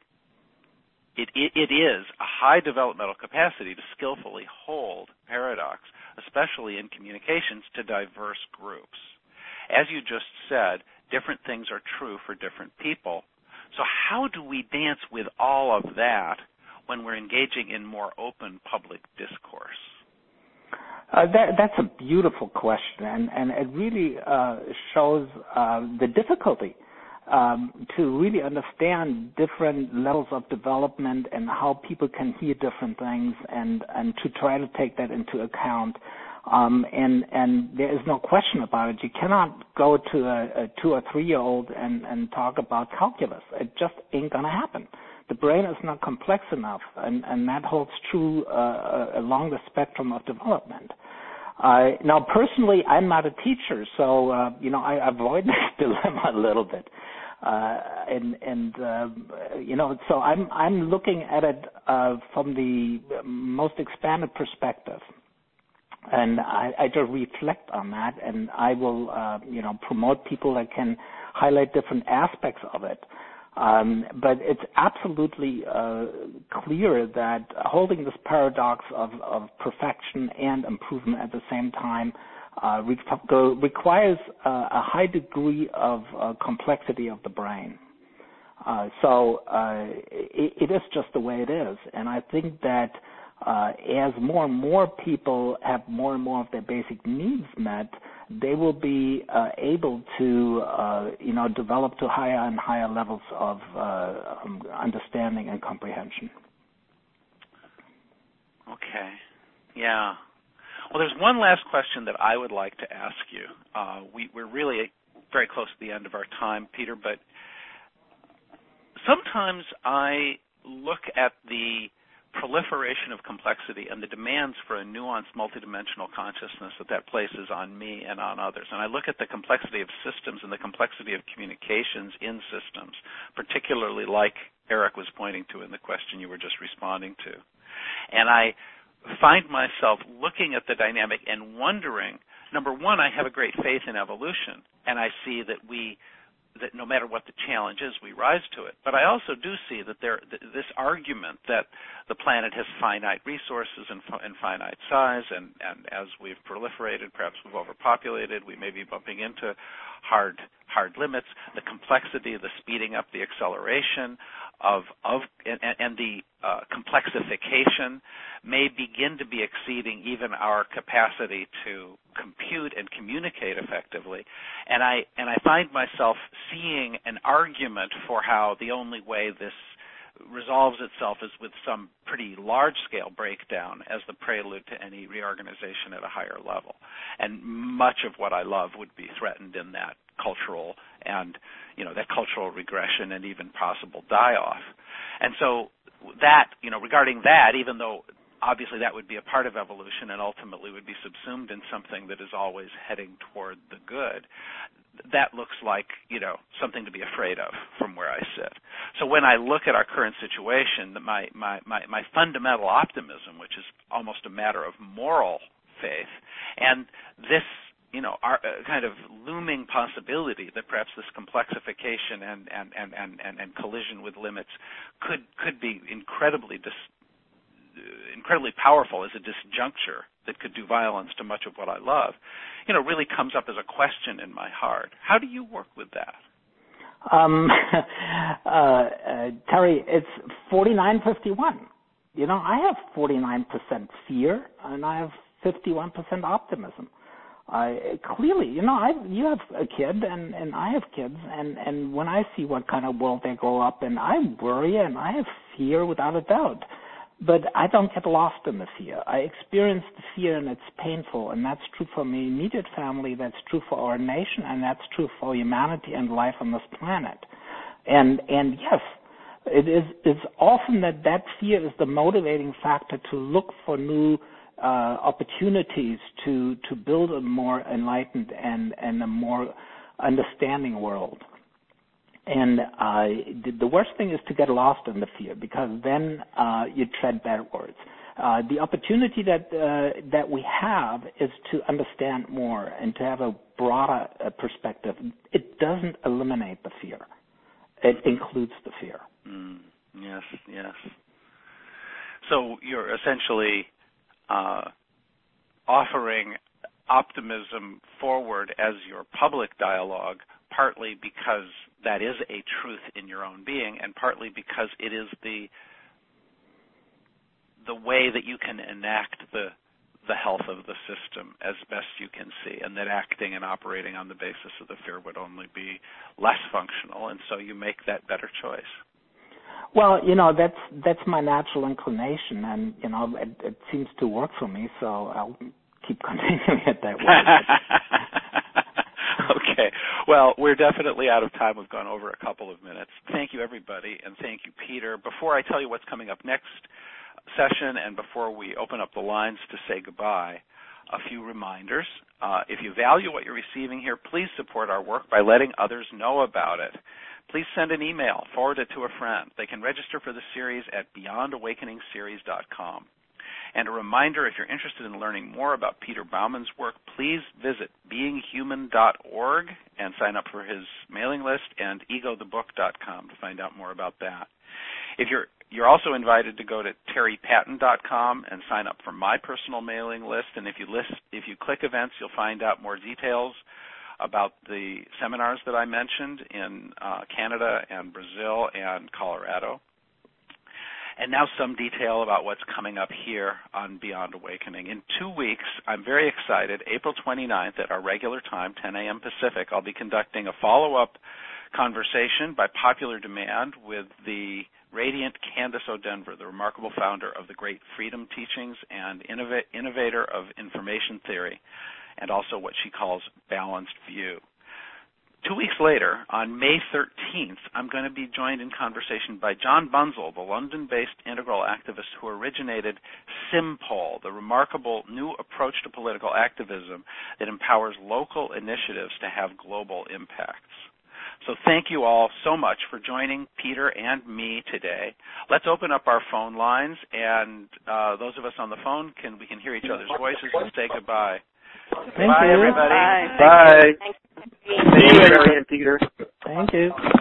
It, it, it is a high developmental capacity to skillfully hold paradox, especially in communications to diverse groups. As you just said, different things are true for different people. So how do we dance with all of that when we're engaging in more open public discourse? Uh, that, that's a beautiful question, and, and it really uh, shows uh, the difficulty um, to really understand different levels of development and how people can hear different things, and, and to try to take that into account. Um, and, and there is no question about it. You cannot go to a, a two or three-year-old and, and talk about calculus. It just ain't going to happen. The brain is not complex enough, and, and that holds true uh, along the spectrum of development. Uh, now, personally, I'm not a teacher, so uh, you know I avoid this dilemma a little bit, uh, and, and uh, you know, so I'm I'm looking at it uh, from the most expanded perspective. And I, I just reflect on that, and I will, uh, you know, promote people that can highlight different aspects of it. Um, but it's absolutely uh, clear that holding this paradox of, of perfection and improvement at the same time uh, re- requires uh, a high degree of uh, complexity of the brain. Uh, so uh, it, it is just the way it is, and I think that Uh, as more and more people have more and more of their basic needs met, they will be uh, able to, uh, you know, develop to higher and higher levels of uh, um, understanding and comprehension. Okay. Yeah. Well, there's one last question that I would like to ask you. Uh, we, we're really very close to the end of our time, Peter, but sometimes I look at the proliferation of complexity and the demands for a nuanced multidimensional consciousness that that places on me and on others. And I look at the complexity of systems and the complexity of communications in systems, particularly like Eric was pointing to in the question you were just responding to. And I find myself looking at the dynamic and wondering, number one, I have a great faith in evolution, and I see that we that no matter what the challenge is, we rise to it. But I also do see that there, th- this argument that the planet has finite resources and, fi- and finite size, and, and as we've proliferated, perhaps we've overpopulated, we may be bumping into hard hard limits, the complexity, the speeding up, the acceleration of, of and, and the uh, complexification may begin to be exceeding even our capacity to compute and communicate effectively. And I and I find myself seeing an argument for how the only way this resolves itself is with some pretty large-scale breakdown as the prelude to any reorganization at a higher level. And much of what I love would be threatened in that cultural and, you know, that cultural regression and even possible die-off. And so that, you know, regarding that, even though obviously that would be a part of evolution and ultimately would be subsumed in something that is always heading toward the good, that looks like, you know, something to be afraid of from where I sit. So when I look at our current situation, my, my, my, my fundamental optimism, which is almost a matter of moral faith, and this, you know, our uh, kind of looming possibility that perhaps this complexification and, and, and, and, and, and collision with limits could, could be incredibly dis- incredibly powerful as a disjuncture that could do violence to much of what I love, you know, really comes up as a question in my heart. How do you work with that? Um, uh, uh, Terry, it's forty-nine fifty-one. You know, I have forty-nine percent fear and I have fifty-one percent optimism. I clearly, you know, I you have a kid and, and I have kids, and, and when I see what kind of world they grow up in, I worry and I have fear without a doubt. But I don't get lost in the fear. I experience the fear, and it's painful, and that's true for my immediate family, that's true for our nation, and that's true for humanity and life on this planet. And and yes, it is it's often that that fear is the motivating factor to look for new uh, opportunities to, to build a more enlightened and, and a more understanding world. And uh, the, the worst thing is to get lost in the fear, because then uh, you tread backwards. Uh, the opportunity that uh, that we have is to understand more and to have a broader uh, perspective. It doesn't eliminate the fear. It includes the fear. Mm, yes, yes. So you're essentially uh, offering optimism forward as your public dialogue, partly because that is a truth in your own being, and partly because it is the the way that you can enact the the health of the system as best you can see, and that acting and operating on the basis of the fear would only be less functional, and so you make that better choice. Well, you know, that's that's my natural inclination, and, you know, it, it seems to work for me, so I'll keep continuing it that way. Okay. Well, we're definitely out of time. We've gone over a couple of minutes. Thank you, everybody, and thank you, Peter. Before I tell you what's coming up next session and before we open up the lines to say goodbye, a few reminders. Uh, if you value what you're receiving here, please support our work by letting others know about it. Please send an email, forward it to a friend. They can register for the series at beyond awakening series dot com. And a reminder, if you're interested in learning more about Peter Bauman's work, please visit being human dot org and sign up for his mailing list, and ego the book dot com to find out more about that. If you're you're also invited to go to terry patton dot com and sign up for my personal mailing list. And if you list if you click events, you'll find out more details about the seminars that I mentioned in uh, Canada and Brazil and Colorado. And now some detail about what's coming up here on Beyond Awakening. In two weeks, I'm very excited, April twenty-ninth at our regular time, ten a.m. Pacific, I'll be conducting a follow-up conversation by popular demand with the radiant Candace O'Denver, the remarkable founder of the Great Freedom Teachings and innov- innovator of information theory, and also what she calls balanced view. Two weeks later, on May thirteenth, I'm going to be joined in conversation by John Bunzel, the London-based integral activist who originated SimPol, the remarkable new approach to political activism that empowers local initiatives to have global impacts. So thank you all so much for joining Peter and me today. Let's open up our phone lines, and uh, those of us on the phone, can we can hear each other's voices and say goodbye. Thank Bye, you. everybody. Bye. Bye. Thank you, Terry and Peter. Thank you.